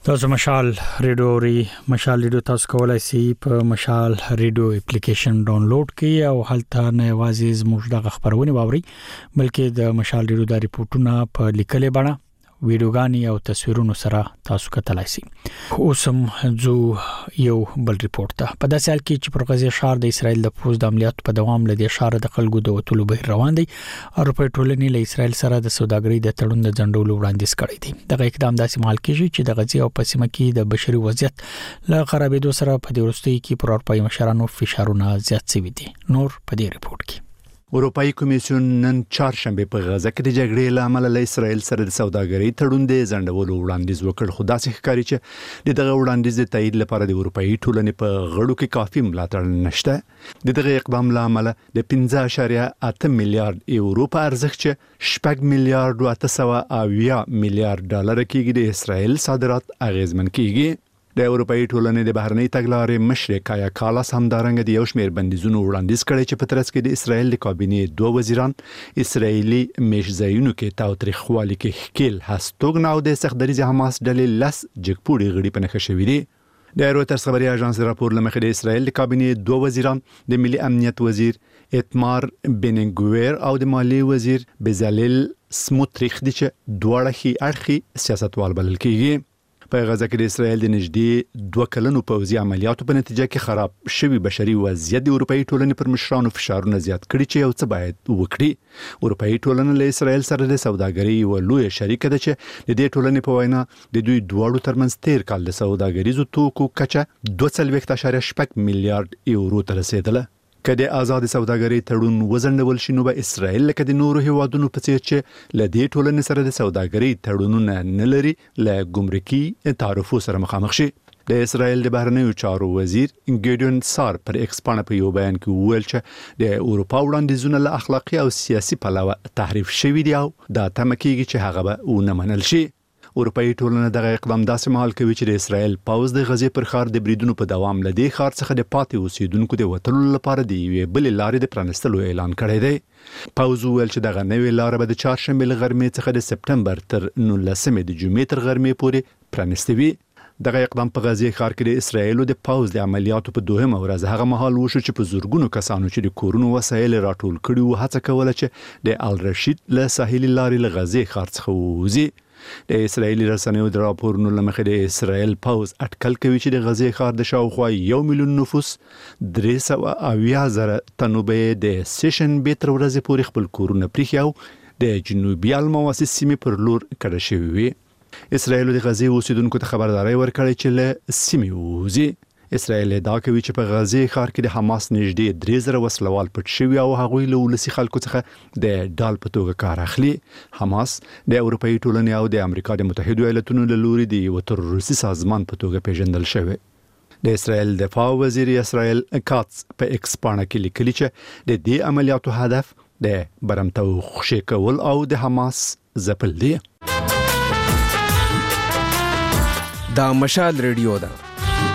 تاسو مشال ریډیو ری مشال ریډیو تاسو کولای شئ په مشال ریډیو اپلیکیشن ډاونلوډ کړئ او هلته نه یوازې زموږ د خبرونه واوري بلکې د مشال ریډیو د ریپورتونو په لیکلې بڼه ویډیوګانی او تصویرونو سره تاسو کتلای شئ. اوسم جو یو بل ریپورت ته په داسې حال کې چې پر غزه شهر د اسرایل د پوز د عملیاتو په دوام لدی شهر د خلکو د وټولو بهر روان دي او په ټولنې له اسرایل سره د سوداګرۍ د تړون د ځنډولو وړاندیز کړی دی. دغه اقدام داسې مهال کېږي چې د غزه او پسیمه کې د بشري وضعیت له خرابېدو سره په دې وروستي کې پر اروپایي مشرانو فشارونه زیات شوي دي. نور په دې ریپورت کې اروپאי کمیسیون نن چهارشنبه په غزه کې د جګړې له امله له اسرایل سره د سوداګرۍ تړون د ځنډولو وړاندیز وکړ، خو داسې ښکاري چې دغه وړاندیز د تایید لپاره د اروپאי ټولنې په غړو کې کافي ملاتړ نشته. دغه اقدام له امله د پنځه اعشاریه اته میلیارډ یورو په ارزښت چې شپږ میلیارډ او اته سوه اویا میلیارډ ډالر کېږي د اسرایل صادرات اغیزمن کېږي. د اروپאי ټولنې د بهرنۍ تګلارې مشر کایا کالاس همدارنګه د یو شمېر بندیزونو وړاندیز کړی چې په ترڅ کې د اسرایل د کابینې دوه وزیران اسرایلی میشزایونو کې تاوتریخوالي کې ښکیل هستوګن او د سختدریز حماس ډلې لس جګپوړي غړي په نښه شوي دي. د رویټرز خبري اژانس راپور لمخې د اسرایل د کابینې دوه وزیران د ملي امنیت وزیر اتمار بنګویر او د مالی وزیر بزالل سموتریخ دي چې دواړه هي اړخي سیاستوال بلل کېږي. په غزه کې د اسرایل د نږدې دوه کلنو پوځي عملیاتو په نتیجه کې خراب شوی بشري وضعیت د اروپאי ټولنې پر مشرانو فشارونه زیات کړي چې یو څه باید وکړي. اروپאי ټولنه له اسرایل سره د سوداګرۍ یو لوی شریک ده چې د دې ټولنې په وینا د دوی دواړو ترمنځ تیر کال د سوداګریزو توکو کچه دوه څلوېښت اعشاریه شپږ میلیارډ یورو ته رسیدله. کله آزاد سوداګرۍ تړون وزندول شي نو به اسرایل لکه د نورو هیوادونو په څیر چې لدې ټولنې سره د سوداګرۍ تړونونه نه لري له ګمرکي تعرفو سره مخامخ شي. د اسرایل د بهرنیو چارو وزیر ګیډیون سار پر ایکس باندې په یو بیان کې وویل چې د اروپا وړاندیزونه له اخلاقی او سیاسي پلوه تحریف شوي دي او دا تمه کېږي چې هغه به ونه منل شي. اروپאי ټولنه دغه اقدام داسې مهال کوي چې د اسرایل پوځ د غزې پر ښار د بریدونو په دوام لدی ښار څخه د پاتې اوسیدونکو د وټلو لپاره دی یوې بلې لارې د پرانستلو اعلان کړی دی. پوځ ویل چې دغه نوې لار به د چهارشنبه له غرمې څخه د سپټمبر تر نولسمې د جمعې تر غرمې پورې پرانستوي. دغه اقدام په غزې ښار کې د اسرایل د پوځ د عملیاتو په دوهمه ورځ هغه مهال وشو چې په زورګونو کسانو چې د کورونو وسایل راټول کړي وو هڅه کوله چې د الرشید له ساحلي لارې له غزې ښار څخه ووځي. د اسرایلی رسنیو د راپورونو لمخې د اسرایل پوځ اټکل کوي چې د غزې ښار د شاوخوا یو میلیون نفوس درې سوه اویا زره تنو به د سیشن به تر ورځې پورې خپل کورونه پریښي او د جنوبي المواسي سیمې پر لور کډه شوي وي. اسرایل د غزې اوسیدونکو ته خبرداري ورکړې چې له سیمې ووځي. اسرایل ادعا کوي چې په غزې ښار کې د حماس نږدې درې زره وسلوال پټ شوي او هغوی له ولسي خلکو څخه د ډال په توګه کار اخلي. حماس د اروپאי ټولنې او د امریکا د متحدو ایالاتونو له لوري د یو تروریستي سازمان په توګه پیژندل شوی. د اسرایل دفاع وزیر اسرایل کاتس په ایکس باندې کې لیکلي چې د دې عملیاتو هدف د برمتو خوشی کول او د حماس ځپل دي. دا مشال ریډیو ده.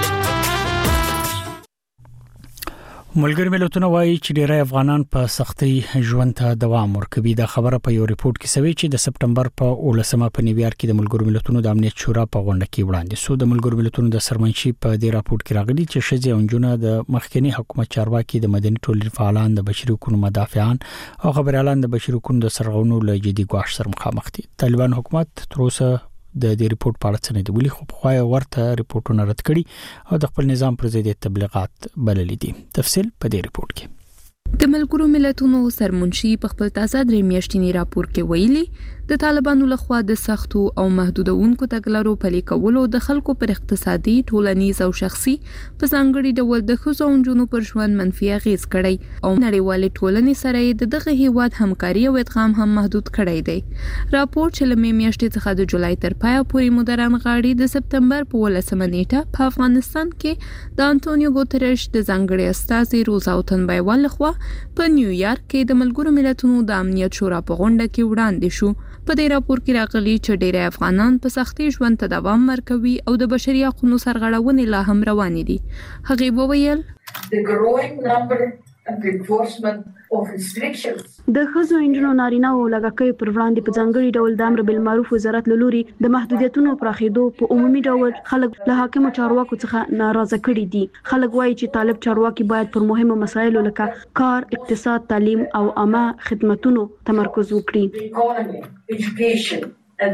ملګری ملتونه وایي چې ډیری افغانان په سختي ژوند ته دوام ورکوي. دا خبره په یو ریپورت کې شوی چې د سپټمبر په اولسمه په نیویارک کې د ملګرو ملتونو د امنیت شورا په غونډه کې وړاندې شو. د ملګرو ملتونو د سرمنشي په دې راپورټ کې راغلي چې ښځې او نجونې د مخکنی حکومت چارواکي د مدني ټولنې فعالان د بشري حقوقو مدافعان او خبريالان د بشري حقوقو د سرغړونو له جدي ګواښ سره مخامخ دي. طالبان حکومت تر اوسه د دې ریپورت په اړه څه نه دی ویلي، خو په خوای ورته ریپورتونه رد کړي او د خپل نظام پر ضد تبلیغات بللي دي. تفصیل په دې ریپورت کې. د ملګرو ملتونو سرمنشي په خپل تازه درې میاشتنی راپور کې ویلي د طالبانو لخوا د سختو او محدودونکو تګلارو پلي کولو د خلکو پر اقتصادي، ټولنیز او شخصي په ځانګړي ډول د ښځو او نجونو پر ژوند منفي اغیز کړی او نړیوالې ټولنې سره د دغه هیواد همکاري او ادغام هم محدود کړی دی. راپور چې له میاشتې څخه د جولای تر پایه پورې مدران غاړي د سپتمبر په ولسمه نیټه په افغانستان کې د انټونیو ګوتریش د ځانګړي استازي روزا اوتنبایوال لخوا په نیویارک کې د ملګرو ملتونو د امنیت شورا په غونډه کې وړاندې شو. په دې راپور کې راغلي چې ډېری افغانان په سختي ژوند ته دوام ورکوي او د بشري حقوقو سرغړونې لا هم روانې دي. هغه وویل The growing number د ښځو انجونو نارینه او لږکیو پر وړاندې په ځانګړي ډول د امر بالمعروف وزارت له لوري د محدودیتونو پراخېدو په عمومي ډول خلک له حاکمو چارواکو څخه ناراضه کړي دي. خلک وایي چې طالب چارواکي باید پر مهمو مسایلو لکه کار، اقتصاد، تعلیم او عامه خدماتونو تمرکز وکړي.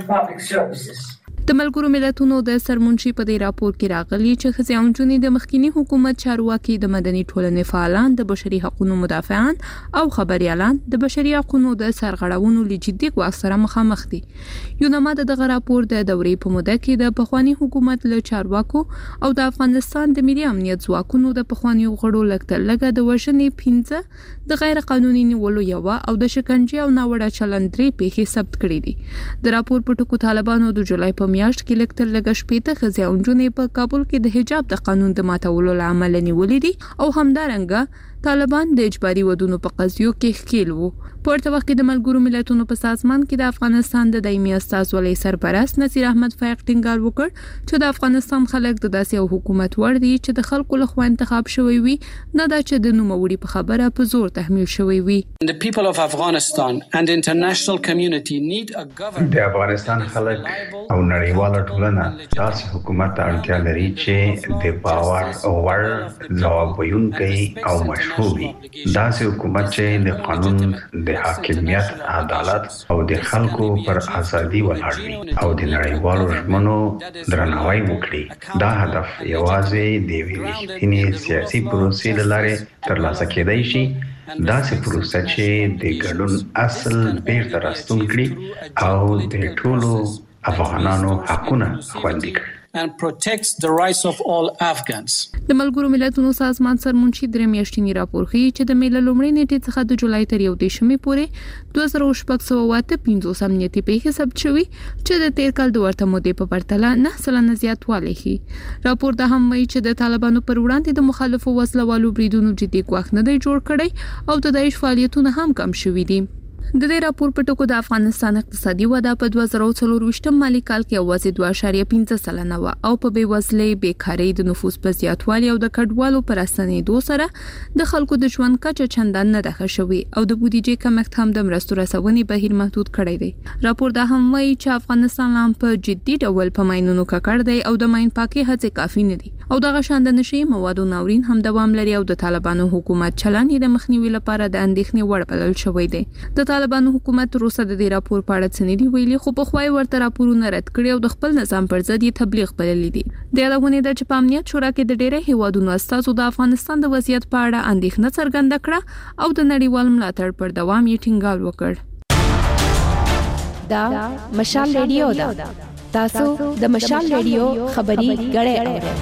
د ملګرو ملتونو د سرمنشي په دې راپور کې راغلي چې ښځې او نجونې د مخکینی حکومت چارواکي، د مدني ټولنې فعالان، د بشري حقوقو مدافعان او خبريالان د بشري حقوقو د سرغړونو له جدي ګواښ سره مخامخ دي. یوناما د دغه راپور د دورې په موده کې د پخوانی حکومت له چارواکو او د افغانستان د ملي امنیت ځواکونو د پخوانی غړو لکه لګه د وژنې پنځه د غیر قانوني نیولو یو او د شکنجې او ناوړه چلند درې پیښې ثبت کړې دي. د راپور په ټکو طالبانو د جولای په میاشت کې لکتر لګ شپېته ښځې او نجونې په کابل کې د حجاب د قانون د ماتولو له امله نیولې دي او همدارنګه طالبان د اجباري ودونو په قضیو کې ښکیل وو. په ورته وخت کې د ملګرو ملتونو په سازمان کې د افغانستان د دایمي استازولۍ سرپرست نصیر احمد فایق ټینګار وکړ چې د افغانستان خلک د داسې یو حکومت وړ دي چې د خلکو لخوا انتخاب شوی وي، نه دا چې د نوموړي په خبره په زور تحمیل شوی وي. The people of Afghanistan and the international community need a government. د افغانستان خلک او نړیواله ټولنه داسې حکومت ته اړتیا لري چې د باور وړ، ځواب ویونکی او مشروع وي. داسې حکومت چې د قانون، د حاکمیت، عدالت او د خلکو پر ازادي ولاړ وي او د نړیوالو ژمنو درناوی وکړي. دا هدف یوازې د یوې رښتینې سیاسي پروسې له لارې ترلاسه کېدای شي. داسې پروسه چې د ګډون اصل بیرته راستون کړي او د ټولو افغانانو حقونه خوندي کړي and protects the rights of all Afghans. د ملګرو ملتونو سازمان سرمنشي درې میاشتنی راپور ښیي چې د میله لومړۍ نیټې څخه د جولای تر یو دیشمې پورې دوه زره شپږ سوه اته پنځوس امنیتي پیښې ثبت شوي چې د تیر کال د ورته مودې په پرتله نه سلنه زیاتوالی ښیي. راپور دا هم وایي چې د طالبانو پر وړاندې د مخالفو وسله والو بریدونو جدي ګواښ نه دی جوړ کړی او د داعش فعالیتونه هم کم شوي دي. د دې راپور په ټکو د افغانستان اقتصادي وده په دوه زره څلور مالي کال کې اوازې دوه اعشاریه پنځه سلنه و او په بیوزلۍ، بیکارۍ، د نفوس په زیاتوالي او د کډوالو پر اسانېدو سره د خلکو د ژوند کچه چندان نه ده ښه شوې او د بودیجې کمښت هم د مرستو رسونې بهیر محدود کړی دی. راپور دا هم وایي چې افغانستان هم په جدي ډول په ماینونو ککړ دی او د ماین پاکي هڅې کافي نه دي او دغه شان د نشي موادو ناورین هم دوام لري او د طالبانو حکومت چلند د مخنیوي لپاره د اندېښنې وړ بلل شوی دی. د طالبانو حکومت روسه د دې راپور په اړه څه نه دی ویلي، خو په خوای ورته راپورونه رد کړي او د خپل نظام پر ضد یې تبلیغ بللی دي. د یادونه ده چې په امنیت شورا کې د ډېرې هیوادونو استازو د افغانستان د وضعیت په اړه اندېښنه څرګنده کړه او د نړیوال ملاتړ پر دوام یې ټینګار وکړ. دا مشال ریډیو ده. تاسو د مشال ریډیو خبري غړې اورئ.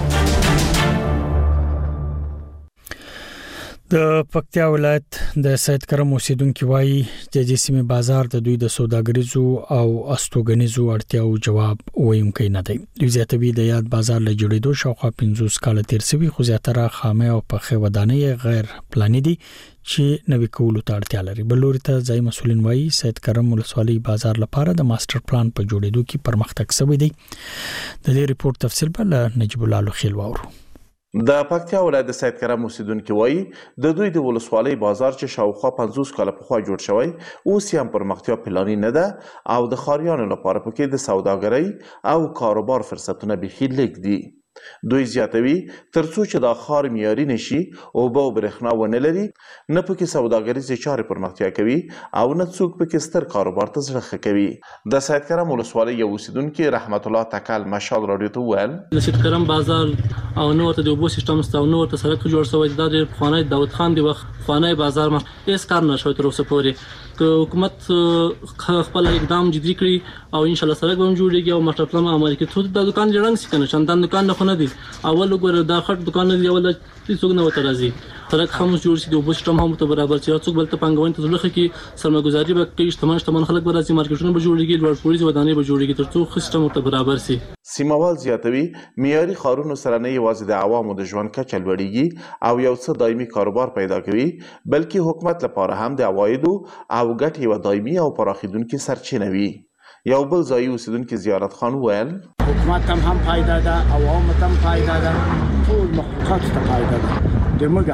د پکتیا ولایت د سید کرم اوسیدونکو وایي چې د سیمې بازار د دوی د سوداګریزو او استوګنیزو اړتیاو جواب ویونکی نه دی. دوی زیاتوي د یاد بازار له جوړېدو شاوخوا پنځوس کال تیر شوي، خو زیاتره خامه او پخې ودانۍ غیر پلاني دي چې نوې کولو ته اړتیا لري. بل لوري ته ځای مسولین وایي سید کرم ولسوالۍ بازار لپاره د ماستر پلان په جوړېدو کې پرمختګ شوی دی. د دې ریپورت تفصیل به له نجیب الله لوخیل واورو. د پکتیا ولایت د سید کرم اوسیدونکو وایي د دوی د ولسوالۍ بازار چې شاوخوا پنځوس کاله پخوا جوړ شوی اوس هم پرمختیا پلاني نه ده او د ښاریانو لپاره پکې د سوداګرۍ او کاروبار فرصتونه بیخي لږ دي. دوی زیاتوي ترڅو چې دا ښار معیاري نشي او به برېښنا ونه لري، نه پکې سوداګریزې چارې پرمختیا کوي او نه څوک پکې ستر کاروبار ته زړه ښه کوي. د سید کرم ولسوالۍ یو اوسیدونکي رحمت الله تکل مشال راډیو ته وویل د سید کرم بازار او نو ورته د اوبو سیستم شته او نو ورته سړک جوړ شوی دی. دا د پخوانی داود خان دی وخت پخوانی بازار ما هیڅ کار نه شوی تر اوسه پورې. که حکومت خپل اقدام جدي کړي او ان شاء الله سړک به هم جوړیږي او ماستر پلان عملي کړي. ټول د دکان جوړنګ سي کنه چندان دکان نه خونه دي. اول وګوره دا خټ دکان دی اول څوک نه وته راځي. سړک هم جوړ شي د اوبو سیستم هم ته برابر شي. څوک بل ته پنګوین ته ځلخه کې سرمایه‌ګذاري به کوي، شتمن شتمن خلک به راځي، مارکیټونه به جوړیږي، لوړ پوړیزه ودانۍ به جوړیږي ترڅو سیستم ته برابر شي. سیموال زیاتوي معیاري ښارونو سره نه یوازې د عوامو د ژوند کچه لوړیږي او یو څه دایمي کاروبار پیدا کوي، بلکې حکومت لپاره هم د عوایدو او ګټې یوه دایمي او پراخېدونکې سرچینه وي. یو بل ځایي اوسیدونکي زیارت خان وویل حکومت هم هم فایده ده، عوامو ته هم فایده ده، ټول مخلوقاتو ته فایده ده. د موږ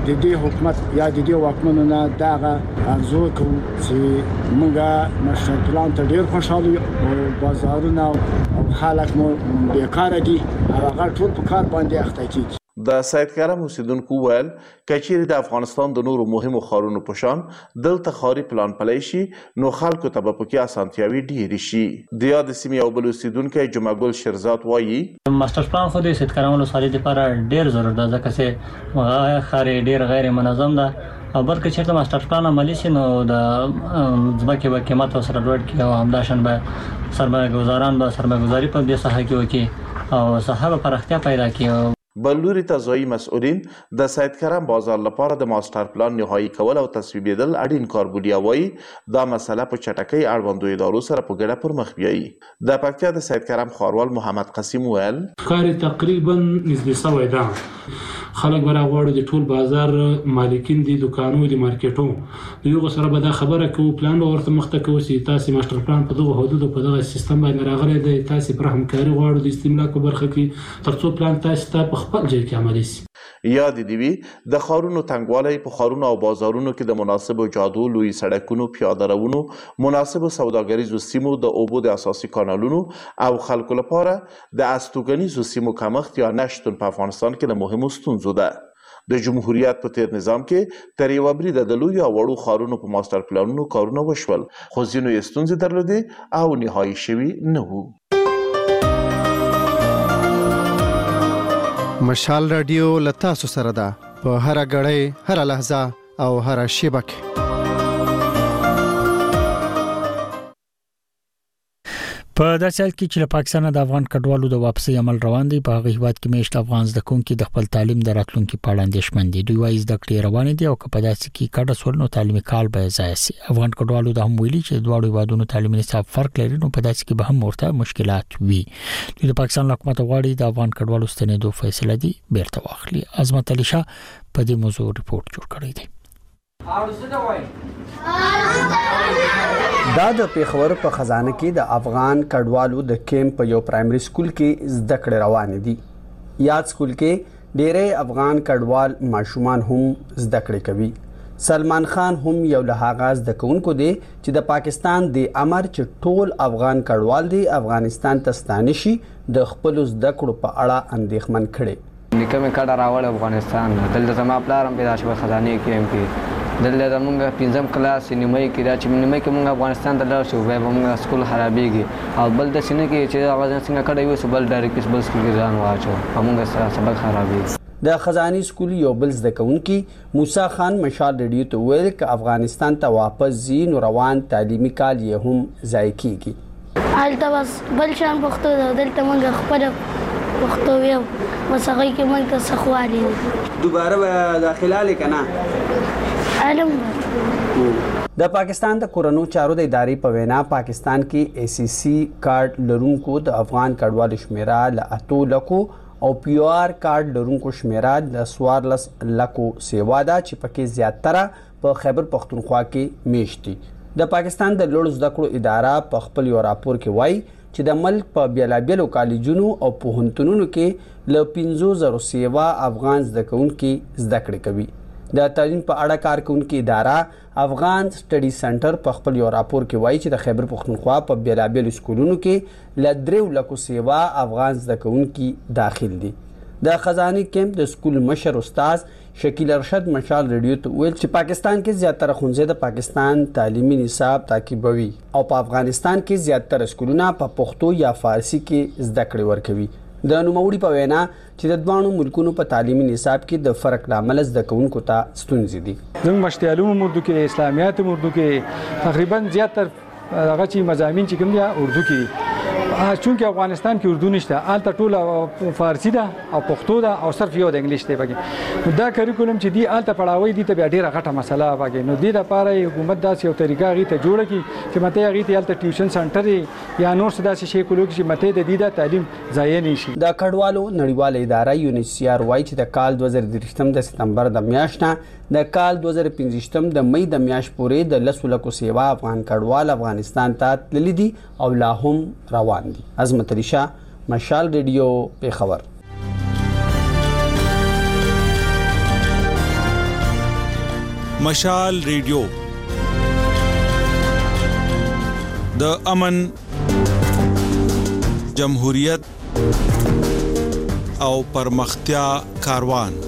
د دې حکومت یا د دې واکمنو نه دغه ارزو کوو چې موږ مشر پلان ته ډیر خوشاله یو او بازارونه او خلک مو بیکاره دي هغه ټول په کار باندې اخته کیږي. د سید کرم اوسیدونکو ویل کچیر د افغانستان د نورو مهمو ښارونو په شان دلته ښاري پلان پلی شي نو خلکو ته به پکې اسانتیاوي ډېرې شي. د یاد سیمې یو بل اوسیدونکی جمعه ګل شیرزاد وایي ماستر پلان خو د سید کرم ولسوالۍ لپاره ډېر ضرور ده ځکه چې هغه ښار ډېر غیر منظم ده او بلکې چېرته ماستر پلان عملي شي نو د ځمکې به قیمت ورسره لوړ کړي او همداشان به سرمایه ګزاران به سرمایه ګزاري په دې ساحه کې وکړي او ساحه به پراختیا پیدا کړي. بل لوري ته ځایي مسؤلین د سید کرم بازار لپاره د ماستر پلان نهایی کول او تصویبېدل اړین کار بولي او وایي دا مسله په چټکۍ اړوندو ادارو سره په ګډه پر مخ بیایي. د پکتیا د سید کرم ښاروال محمد قاسم ویل کار تقریبا نږدې سوی ده. خلک به راغواړي د ټول بازار مالکین دي دکانو دي مارکیټو د یو سره به دا خبره کوو پلان به ورته مخته کوو چې تاسو ماستر پلان په دغه حدودو په دغه سیستم باندې راغلی دی تاسو پر همکاري غواړو د استملاک په برخه کې ترڅو پلان تاسو ته په خپل ځای کې عملي شي. یاد دی وی د ښارونو تنګوالی په ښارونو او بازارونو کې د مناسبو جادو لوی سړکونو پیاده روونو مناسبو سوداګریزو سیمو د اوبو د اساسي کانالونو او خلکو لپاره د استوګنیزو سیمو کمښت یا نشتون په افغانستان کې د مهمو ستونزو ده. د جمهوریت په تیر نظام کې تر یوه بریده د لویو او وړو ښارونو په ماستر پلانونو کارونه وشول خو ځینو یې ستونزې درلودې او نهایي شوي نه وو. مشال رادیو له تاسو سره ده په هره ګړۍ هره لحظه او هره شیبه کې. په داسې حال کې چې له پاکستان د افغان کډوالو د واپسي عمل روان دی په هغه هیواد کې مېشت افغان زده کوونکي د خپل تعلیم د راتلونکي په اړه اندېښمن دي. دوی وايي زده کړې روانې دي او که په داسې کې کډه سول نو تعلیمي کال به ضایع شي. افغان کډوالو د هم ویلي چې دواړو هیوادونو تعلیمي نصاب فرق لري نو په داسې کې به هم ورته مشکلات وي. د پاکستان حکومت غواړي د افغان کډوالو ستنېدو فیصله دي بیرته واخلي. عظمت علي شاه په دې موضوع ریپورت جوړ کړی دی. دا د پیښور په خزانه کې د افغان کډوالو د کیمپ په یو پرایمري سکول کې زده کړې روانې دي. یاد سکول کې ډېری افغان کډوال ماشومان هم زده کړې کوي. سلمان خان هم یو له هغه زده کوونکو دی چې د پاکستان د امر چې ټول افغان کډوال دی افغانستان ته ستانه شي د خپل زده کړو په اړه اندېښمن کړي. نیکه مې کډه راوړ افغانستان دلته زما پلار هم پیدا شو خزانه کې کې دلته زمونږ پنځم کلاس نیمه کې دا چې نیمه کې مونږ افغانستان ته لاړ شو بیا مونږ سکول خرابېږي او بل د سینې کې چې هغه څنګه کډه یو بل ډایرکټ بل کې ځان واچو مونږ سره سبق خرابېږي. د خزاني سکول یو بل زده کوونکي موسی خان مشال ریډیو ته ویل چې افغانستان ته واپس ځي نو روان تعلیمي کال یې هم ضایع کیږي. هلته بس بل شان پښتو ده دلته مونږ خپل پښتو یو بس هغه کې مونږ ته سخوالي دوباره به داخله لیکنه علم. د پاکستان د کورونو چارو د ادارې په وینا پاکستان کې ای سی سی کارت لرونکو د افغان کډوالو شمیره له اتو لکو او پی آر کارت لرونکو شمیره د څوارلس لکو سیوا ده چې پکې زیاتره په خیبر پختونخوا کې میشت دي. د پاکستان د لوړ زده کړو اداره په خپل یو راپور کې وایي چې د ملک په بیلابیلو کالجونو او پوهنتونونو کې له پنځو زرو سیوا افغان زده کوونکي زده کړې کوي. د تعلیم په اړه کارکونکو اداره افغان سټډي سنټر په خپل یو راپور کې وایي چې د خیبر پختونخوا په بیلابیلو سکولونو کې له دریو لکو سیوا افغان زده کوونکي داخل دي. د خزاني کیمپ د سکول مشر استاد شکیل ارشد مشال ریډیو ته ویل چې پاکستان کې زیاتره ښوونځي د پاکستان تعلیمي نصاب تعقیبوي او په افغانستان کې زیاتره سکولونه په پښتو یا فارسی کې زده کړې ورکوي. د نوموړي په وینا چې د دوانو ملکونو په تعلیمي نصاب کې د فرق لامل زده کوونکو ته ستونزې دي. زموږ مشتي علوم اردو کې اسلامیات اردو کې تقریبا زیاتر هغه چې مضامین چې کوم دي اردو کې چونکه افغانستان کې اردو نشته الته ټول فارسی ده او پښتو ده او صرف یو د انګلیش دی بګي دا کریکولم چې دی الته پڑھاوي دي ته ډیره غټه مسله بګي نو دی د پاره حکومت داسې یو طریقه غي ته جوړه کی چې مته غي ته الته ټیوشن سنټر یا نور څه داسې شي کولو چې مته د دې د تعلیم ضایع نشي. د کډوالو نړیواله اداره یو ان ایچ سی آر وايي چې د کال دوه زره درې د سپتمبر د میاشتې د کال دوه زره پنځه د مې د میاشت پورې د لسو لکو سیوا افغان کډوال افغانستان ته تللي دي او لا هم روان دي. عظمت علي شاه مشال ریډیو پیښور. مشال ریډیو د امن، جمهوریت او پرمختیا کاروان.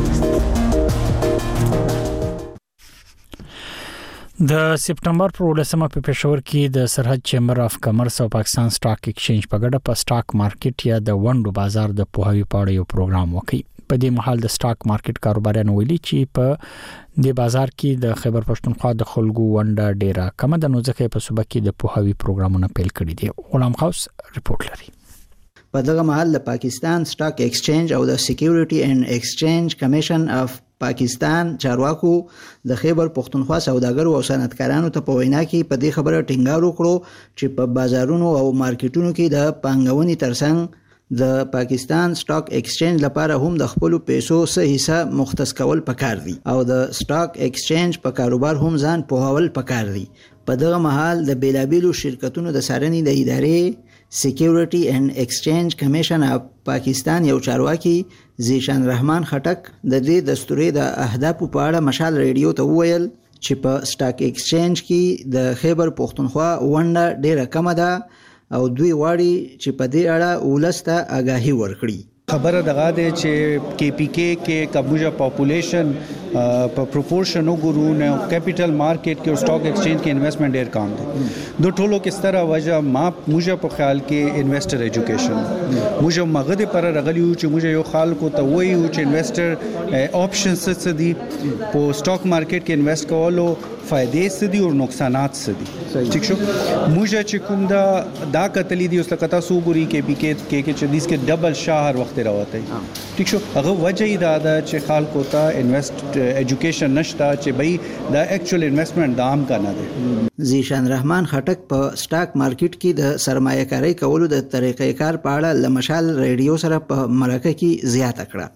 د سپټمبر پر ولسمه په پېښور کې د سرحد چیمبر اف کامرس او پاکستان سٹاک ایکسچینج په ګډه په سٹاک مارکیټ یا د وندو بازار د پوهاوی پاړې یو پروګرام وکړي. په دې مهال د سٹاک مارکیټ کاروبارانو ویلي چې په دې بازار کې د خیبر پښتونخوا د خلکو ونده ډیره کم ده، نو ځکه په صوبه کې د پوهاوی پروګرامونه پیل کړي دي. غلام خاص رپورت لري. په دغه مهال د پاکستان سٹاک ایکسچینج او د سکیورټي اینڈ ایکسچینج کمیشن اف پاکستان چارواکو د خیبر پښتونخوا سوداګرو او صنعتکارانو ته په وینا کې په دې خبره ټینګار وکړو چې په بازارونو او مارکیټونو کې د پانګونې ترڅنګ د پاکستان سٹاک ایکسچینج لپاره هم د خپل پیسو څه حصہ مختص کول پکار دي او د سٹاک ایکسچینج په کاروبار هم ځان پوهول پکار دي. په دغه مهال د بیلابیلو شرکتونو د څارنې د ادارې سکیورټي اینڈ ایکسچینج کمیشن اف پاکستان یو چارواکي زیشان رحمان خټک د دې دستوري د اهدافو په اړه مشال ریډیو ته وویل چې په سٹاک ایکسچینج کې د خیبر پښتونخوا ونده ډیره کم ده او دوی واړي چې په دې اړه ولسته آگاهي ورکړي. خبره دغه ده چې کې پی کې کې کموجه پاپولیشن په پروپورشن وګورو نه کیپټل مارکیټ کې او سٹاک ایکسچینج کې انویسټمنٹ ډیر کم دی. دو ټولو کې ستره وجه ما موجه په خیال کې انویسټر ایجوکیشن موجه مغد پر رغلیو چې موجه یو خال کو ته وایو چې انویسټر آپشنز څه دي په سٹاک مارکیټ کې انویسټ کولو فائدې څه دي او نقصانات څه دي. ٹھیک شو موجه چې کوم دا دا کتلی دی اوس لکه تاسو ګوري کې پی کې کې چې دیس کې ډبل شهر وخت راوته. ٹھیک شو هغه وجه دا ده چې خلکو ته انویسټ ایجوکیشن نشته چې بھئی دا ایکچوال انویسټمنٹ دام کا نه دی. زیشان رحمان خټک په سٹاک مارکیټ کې د سرمایه کاری کولو د طریقې کار په اړه لمشال ریډیو سره په مرکه کې زیاته کړه.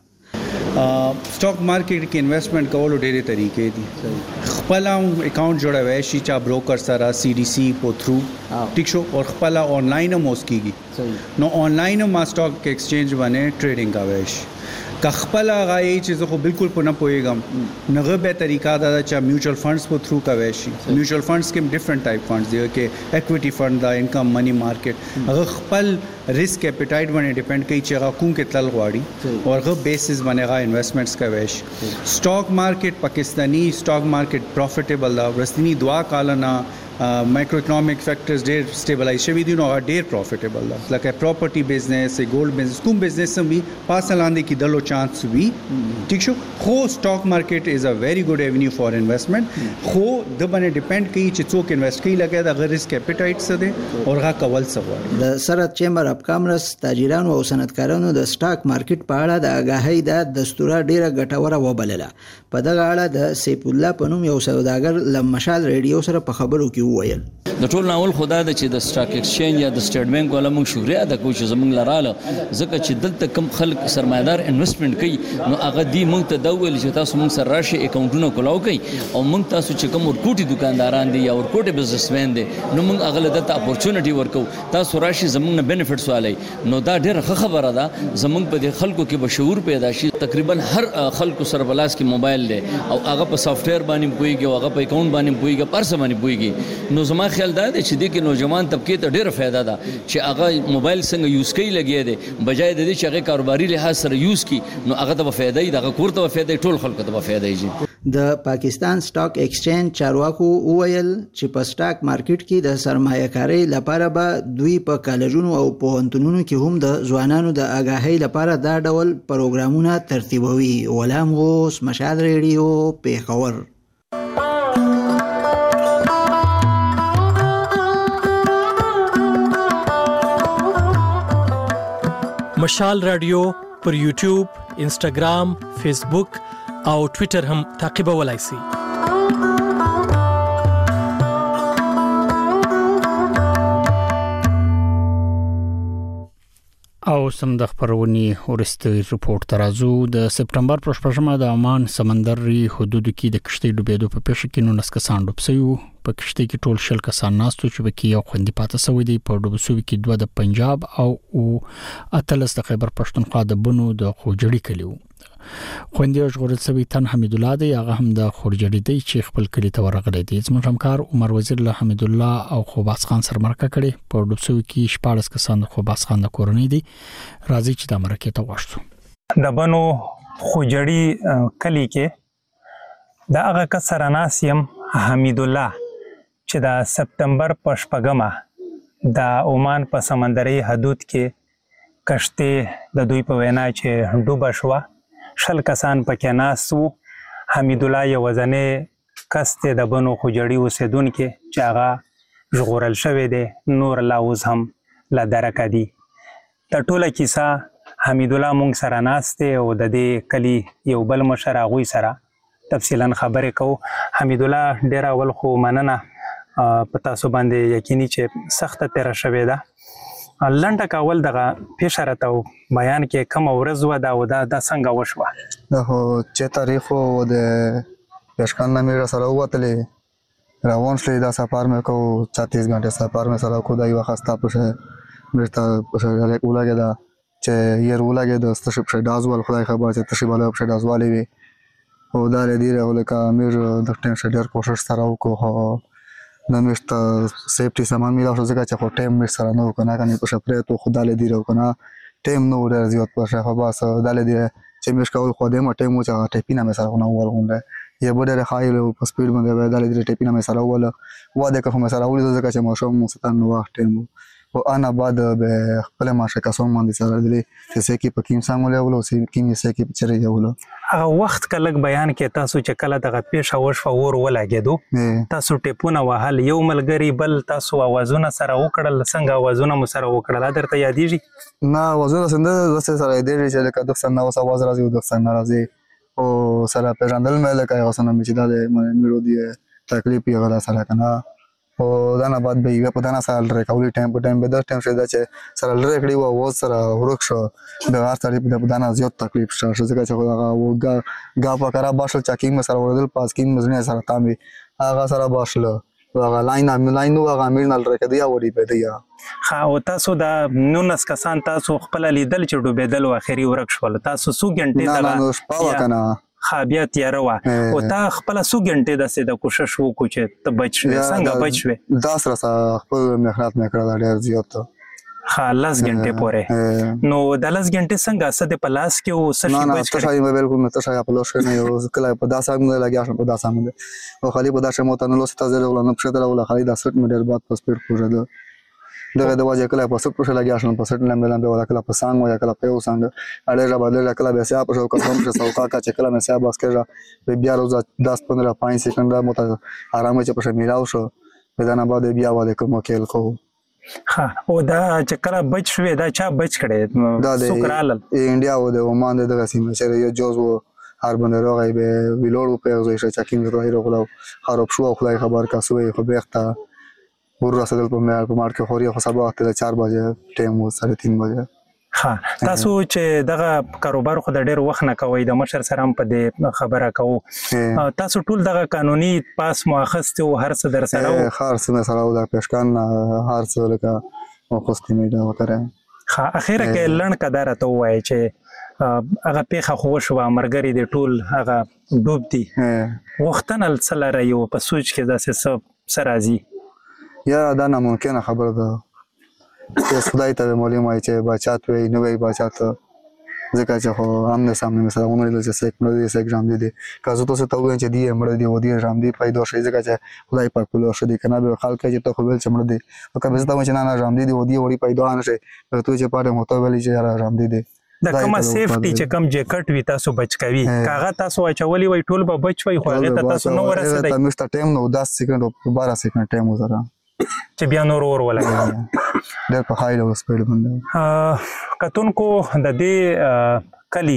سٹاک مارکیټ کې انویسټمنٹ کولو ډېرې طریقې دي. خپل اکاؤنٹ جوړوي شي چا بروکر سره سی ډي سی په تھرو ٹھیک شو او خپل آنلاین هم اوسکیږي نو آنلاین ما سٹاک ایکسچینج باندې ټریډینګ کوي شي که خپل غایي چې زه بالکل په نه پويګم نغه به طریقہ دا چې میوچل فندز په تھرو کوي شي. میوچل فندز کې ډیفرنٹ ټایپ فندز دي کې اکوئټي فند دا انکم منی مارکیټ هغه خپل ریسک اپیټایټ باندې ډیپند کوي چې هغه کوم کې تل غواړي او هغه بیسس باندې هغه انویسټمنټس کوي شي. سٹاک مارکیټ پاکستانی سٹاک مارکیټ پروفیټیبل دا ورستنی دوا کالنا مایکرو اکنامک فیکٹرز ډیر سټیبلایز شوي دي نو ډیر پروفیټیبل ده لکه پراپرټي بزنس ګولډ بزنس کوم بزنس هم وي پاسه لاندې کې دلو چانس وي. ٹھیک شو خو سٹاک مارکیټ از ا ویری ګډ ایونیو فار انویسټمنٹ خو د باندې ډیپند کوي چې څوک انویسټ کوي لګي د غیر ریسک اپیټایټ څه دي او هغه کول څه وایي. د سرحد چیمبر اف کامرس تاجرانو او صنعتکارانو د سٹاک مارکیټ په اړه د آگاهی د دستوره ډیره ګټوره وبلله. په دغه اړه د سیف الله پنوم یو سوداګر لمشال ریډیو سره په خبرو کې وویل د ټول ناول خدا د چې د سٹاک ایکسچینج یا د سټیټ بانک ولا موږ شکریہ ادا کوو چې زموږ لراله ځکه چې دلته کم خلک سرمایدار انویسټمنٹ کوي نو هغه دی موږ ته دا ویل چې تاسو موږ سره راشي اکاونټونه کولاو کوي او موږ تاسو چې کوم ورکوټي دکانداران دي یا ورکوټي بزنسمن دي نو موږ هغه له اپورچونټي ورکو تاسو راشي زموږ نه بینیفټس والي نو دا ډېر خبره ده زموږ په دې خلکو کې به شعور پیدا شي. تقریبا هر خلکو سره بلاس کې موبایل دی او هغه په سافټویر باندې پويږي او هغه په اکاونټ باندې پويږي پرسه باندې پويږي نو زما خیال دا دی چې د کې نوجوان طبقه ته ډېر فائدہ ده چې هغه موبایل څنګه یوز کوي لګي دی بجای د دې چې هغه کاروباري لحاظ سره یوز کی نو هغه ته فائدہ ای دغه کور ته فائدہ ټول خلکو ته فائدہ ای. د پاکستان سٹاک ایکسچینج چارواکو وویل چې په سٹاک مارکیټ کې د سرمایه کاری لپاره به دوی په کالجونو او پوهنتونونو کې هم د ځوانانو د آگاهی لپاره دا ډول پروګرامونه ترتیبوي. غلام غوث مشال ریډیو پیښور. مشال رادیو پر یوټیوب، انسټاګرام، فیسبوک او ټوئیټر هم تعقیبولای شئ. او سم د خبرونی ورستي رپورت ترازو د سپټمبر پر شپږمه د عمان سمندري حدود کې د کشتۍ ډوبېدو په پیښه کې نو نس کسان ډوب شوي په کشته کې ټول شل کسان ناستو چې بکی یو خوندې پاتې سوی دی په ډوب سوي کې دوه د پنجاب او اتلس د خیبر پښتونخوا د بنو د خوجړی کلیو خوندې ژغورل سوی تن حمید الله دی هغه هم د خورجړی دی چې خپل کلی ته ورغلی دی زموږ همکار عمر وزیر له حمید الله او خوباس خان سره مرکه کړي په ډوب سوي کې شپږ کسان د خوباس خان د کورنۍ دی راځي چې د مرکه ته واشتو د بنو خوجړی کلی کې د هغه کسر ناسیم حمید الله چې د سپتمبر په شپږمه د عمان په سمندري حدود کې کشته د دوی په وینا چې ډوبه شوه شل کسان پکې ناست وو حمید الله یو ځنې کس دی د بنو خوجړي اوسېدونکی چې هغه ژغورل شوی دی نور لا اوس هم له درکه دي د ټوله کیسه حمید الله مونږ سره ناست دی او د دې کلي یو بل مشر هغوی سره تفصیلا خبرې کوو حمید الله ډېر اول خو مننه په تاسو باندې یقیني چې سخته تېره شوې ده لنډه کول دغه پیښه راته بیان کې کومه ورځ وه دا او دا دا څنګه وشوه دا خو چې تاریخ و د پېشکان نه مې راسره ووتلې روان شولې دا سفر مې کوو چتیس غنټې سفر مې سره کوو دا یوه خسته پښه بېرته پښه ولګېده چې ير ولګېده ستشي پښې ډاز ول خدای خبر چې تشي بله پښې ډاز والې وي او دا له دې راغله امیر د ټیم څخه ډېر کوشش سره وکړو خو د مشت سیفټي سامان میلاو شو ځکه چې خو ټیم مې سره نه و که نه کنې په شپرې تو خو دا له دې که نه ټیم نه و ډېر زیات په شی خو بس دا له دې چې مش کول خو دیمه ټیم و چې هغه ټیپینه مې سره خو نه وول غونډی یا به ډېرې ښایي په سپیډ باندې دا له دې ټیپینه مې سره ووله واده که خو مې سره ولیدو ځکه چې ماشوم ستن وخت ټیم و و آن بعد به خپل ماشه کسان باندې سره دلی چې سې کې په کیم سامولې ولو سې کیم سې کې چرې ولو هغه وخت کلک بیان کې تاسو چې کله دغه پیښه وشوه اور ولګېدو تاسو ټیپونه وهل یو ملګري بل تاسو اوازونه سره وکړل څنګه اوازونه مو سره وکړل درته یادېږي نه اوازونه څنګه داسې سره یادېږي چې لکه دفتر نه اوس اواز راځي او دفتر نه راځي او سره پېژندل مې لکه یو څه نه مې چې دا د مېرو دی تکلیف یې غلا سره که نه او دا نه بعد به یوه په دانه سره لرې کولي ټایم په ټایم به داسې ټایم شوی دا چې سره لرې کړي وه اوس سره ورک شو د هر سړي په دانه زیات تکلیف شته ځکه چې خو هغه ګا په کرا باشل چاکینګ مې سره وړېدل پاسکینګ مې زړه سره تام وي هغه سره باشله هغه لاین لاین و هغه امیر نه لرې کېدی یا وړي پېدی ښه او تاسو دا نولس کسان تاسو خپله لیدل چې ډوبېدل و اخري ورک شول تاسو څو ګنټې نه نه شپه وه که نه ښه بیا تیاره وه او تا خپله څو ګنټې داسې د کوشش وکړو چې ته بچ شوې څنګه بچ شوې دا سره سره خپل محنت مې کړی دا ډېر زیات ښه لس ګنټې پورې نو د لس ګنټې څنګه څه دې په لاس کې و څه شي بچ کړی نه نه بالکل مې تشه یا په لاس کې نه یو کله په دا ساګ مې لګیا شم په دا ساګ مې او خالي په دا شم ته نو لوسته زه ولا نه پښه ته ولا خالي دا سټ مې ډېر باد په سپیډ پوجا دغه د واجه کله په سټ پښه لګیا شم په سټ لمبه لمبه ولا کله په سانګ ولا کله په یو سانګ اړه را بدل کله به سیا په شو کوم چې سوکا کا چې کله مې سیا باس کړه بیا روز دس پندرہ پانچ سکند مو ته آرام چې په میلاو شو په دانه بعد بیا واده کوم کېل خو ها او دا چې کله بچ شوې دا چا بچ کړي دا د انډیا او د عمان دغه سیمه چې یو جوز وو هر باندې راغی به ویلوړ په ځای چې چاکینګ راځي راغلو خراب شو خدای خبر کا سوې خو بیرته ور رسیدل په مې په مارکه خوري خو سبا وخت د چار بجې ټیم و ساڑھے تین بجې ها تاسو چې دغه کاروبار خو د ډېر وخت نه کوئ د مشر سره هم په دې خبره کوو تاسو ټول دغه قانوني پاس مو اخیستی و هر څه در سره و هر څه مې سره و د پېشکان هر څه لکه اخیستې مې دا وکړی ښه اخره کې لنډ که دا راته ووایې چې هغه پیښه خو وشوه ملګري دې ټول هغه ډوب دي غوښتنه څه لرئ او په سوچ کې داسې څه څه راځي یا دا ناممکنه خبره ده چې خدای ته معلوم وای چې بچات وي نه وي بچات ځکه چې خو هم د سامنے مثلا ونه لیدل چې سیک مړ دي سیک جام دي که زه تاسو ته وایم چې دی مړ دي و دي جام دي پیدا شي ځکه چې خدای پاک په لور شدي کنه به خلک چې ته خو ول چې مړ دي او که زه ته چې نه نه جام دي و دي وړي پیدا نه شي ته چې پاره مو ته ویل چې جام دي دي د کومه سیفټي چې کم جیکټ وي تاسو بچ کوي کاغه تاسو اچولي وي ټول به بچ وي خو هغه تاسو نو ورسېدای ته مست ټایم نو دس سکند او بارہ سکند ټایم وزره چې بیا نور اور ولګي ډېر په هاي لیول سپیډ باندې کتونکو د دې کلی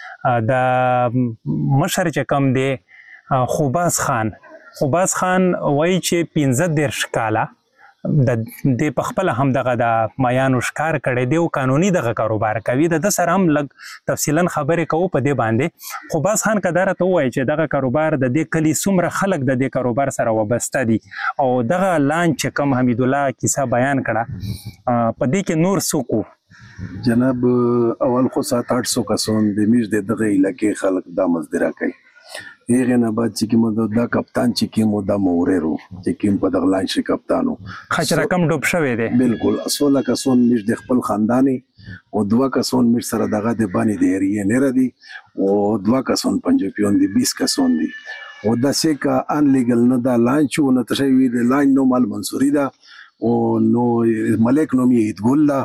د مشر چې کم دی خوباس خان خوباس خان وایي چې پنځه دېرش کاله د د پخپل هم دغه د مایانو ښکار کړي دی او قانوني دغه کاروبار کوي د سره هم لږ تفصیلا خبرې کوو په دې باندې خو بس خان کدار ته وایي چې دغه کاروبار د دې کلی څومره خلک د دې کاروبار سره وابسته دي او دغه لانچ چې کم حمید الله کیسه بیان کړه په دې کې نور څوک جناب اول خو سات آټ سو کسان د میش د دغه علاقې خلک دا مزدرا کوي هغه نه بعد چې کوم دا کپتان چې کوم دا موررو چې کوم په دغه لاین شي کپتانو خچ رقم ډوب شوی دی بالکل اصله کسان مش د خپل خاندانی او دوا کسان مش سره دغه د باندې دی ری نه ردی او دوا کسان پنځپیون دي بیس کسان دي او د سیکا ان لیګل نه دا لاین چو نه تشوی د لاین نو مال منصوری دا او نو ملک نوم یې ګل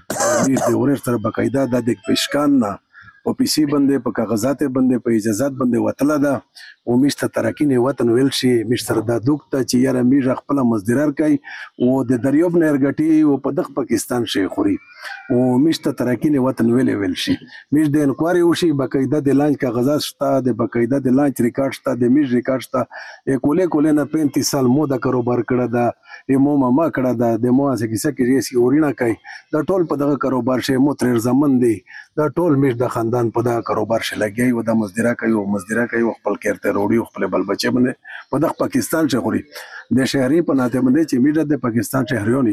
دې د ورر سره بقاعده د پېشکان نه او پیسي بندې په کاغذات بندې په اجازهات بندې وتله ده او مشته ترکین وطن ویل شي مشتر د دوکته چې یاره میږه خپل مزدرار کوي او د دریوب نه ارګټي او په دغه پاکستان شي خوري او مشته ترکین وطن ویل ویل شي مش د انکواري وشي بقاعده د لانچ کاغذات شته د بقاعده د لانچ ریکارډ شته د میږ ریکارډ شته کوله کوله نه پینتیس سال مو د کاروبار کړه ده مو ما کړه ده د مو اسه کیسه کې ریسي اورینه کوي د ټول په دغه کاروبار شي مو تر زمن دی د ټول مش د خاندان په دغه کاروبار شي لګي او د مزدرا کوي او مزدرا کوي خپل کېرته وروړي خپل بل بچي باندې په دغه پاکستان شخوري د شهري په ناته باندې چې میډه د پاکستان شهريونی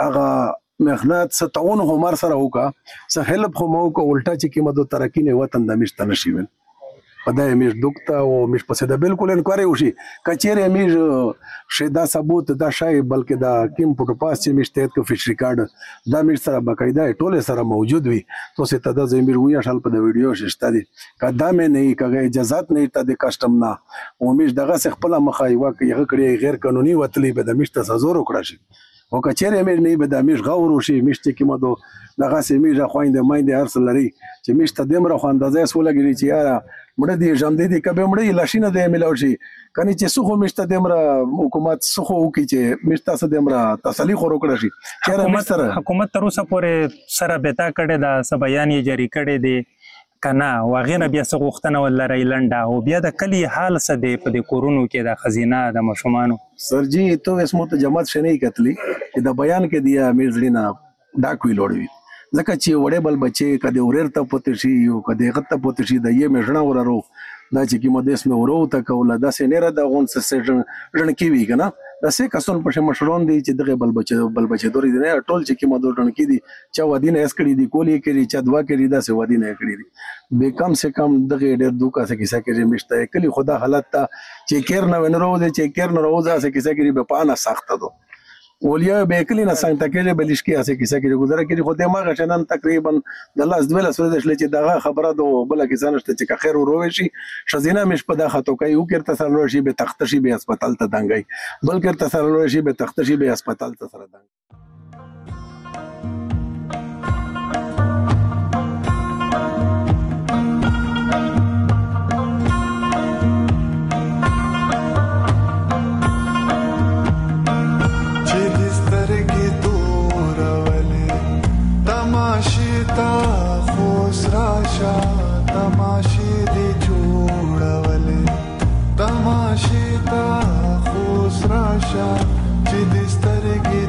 هغه مخنات ستون همار سره وکا سه هلپ خو مو کو الټا چې کیمه دو ترکینه وطن د مشت نشي ول پدای مش دوکتا او مش پسې د بالکل انکواري وشي کچېره مش شدا ثبوت دا شای بلکې دا کیم پټو پاس چې مش ته کو فش ریکارډ دا مش سره باقاعده ټوله سره موجود وي تو سه ته د زمیر ویا شال په د ویډیو ششته دي کدا مې نه کغه اجازهات نه ته د کسٹم نه او مش دغه څخه خپل مخای واکه یغه کړی غیر قانوني وتلی به د مش ته زور وکړه شي او کچېره مې نه به د مش غور وشي مش چې کیمه دو دغه سه میږه خويند مایند ارسل لري چې مش ته دمر خو اندازې سولګری چې یاره مړه دي جام دي دي کبه مړه لاشینه دی ملوشي کني چې سخو مشته دمره حکومت سخو وکي چې مشته سره دمره تسلی خور وکړي شي حکومت حکومت تر اوسه پورې سره بتا کړي دا سب بیان یې جاری کړي دي کنا واغینه بیا څه غوښتنه ولري لنډه او بیا د کلی حال څه دی په د کورونو کې د خزینه د مشمانو سرجی تو اسمو ته جماعت شنه کتلی چې د بیان کې دی میرزلینا ډاک وی لوړوي ځکه چې وړې بل بچي کده ورر ته پته شي یو کده غته پته شي د یې مژنه وررو دا چې کی مدیس مې ورو ته کوله دا سینره د غون سسټن ژن کی وی کنه دا سه کسون په مشرون دي چې دغه بل بچي بل بچي دوري دي ټول چې کی مدو ژن کی دي چا ودینه اس کړي دي کولی کړي چا دوا کړي دا سه ودینه کړي دي به کم سے کم دغه ډېر دوکا سه کیسه کې مشته کلی خدا حالت ته چې کیر نه ونرو دي چې کیر نه روزه سه کیسه کې به پانه سخت دو ولیا به کلی نه څنګه تکلیف بلش کې اسه کیسه کې گزاره کې خو د ما غشنن تقریبا د لاس دوله سره د شلې چې دغه خبره دو بل کې څنګه چې خیر وروي شي شزینه مش په دغه خطو کوي او کې تسلل شي به تخت شي به هسپتال ته دنګي بلکې تسلل شي به تخت شي به هسپتال ته سره دنګي तमाशे दे जोड़वले तमाशे ता खुश राशा चिदिस्तर के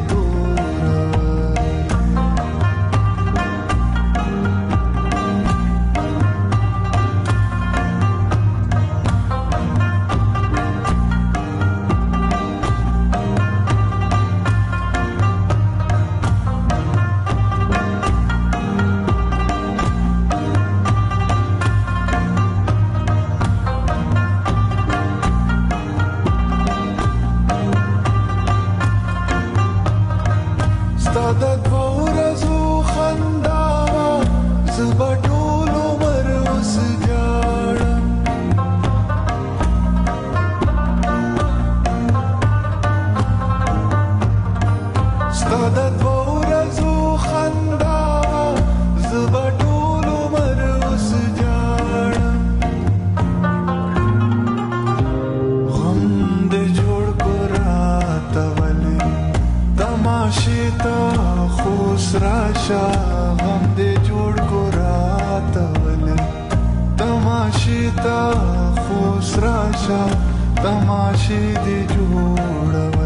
तमाशे दे जोड़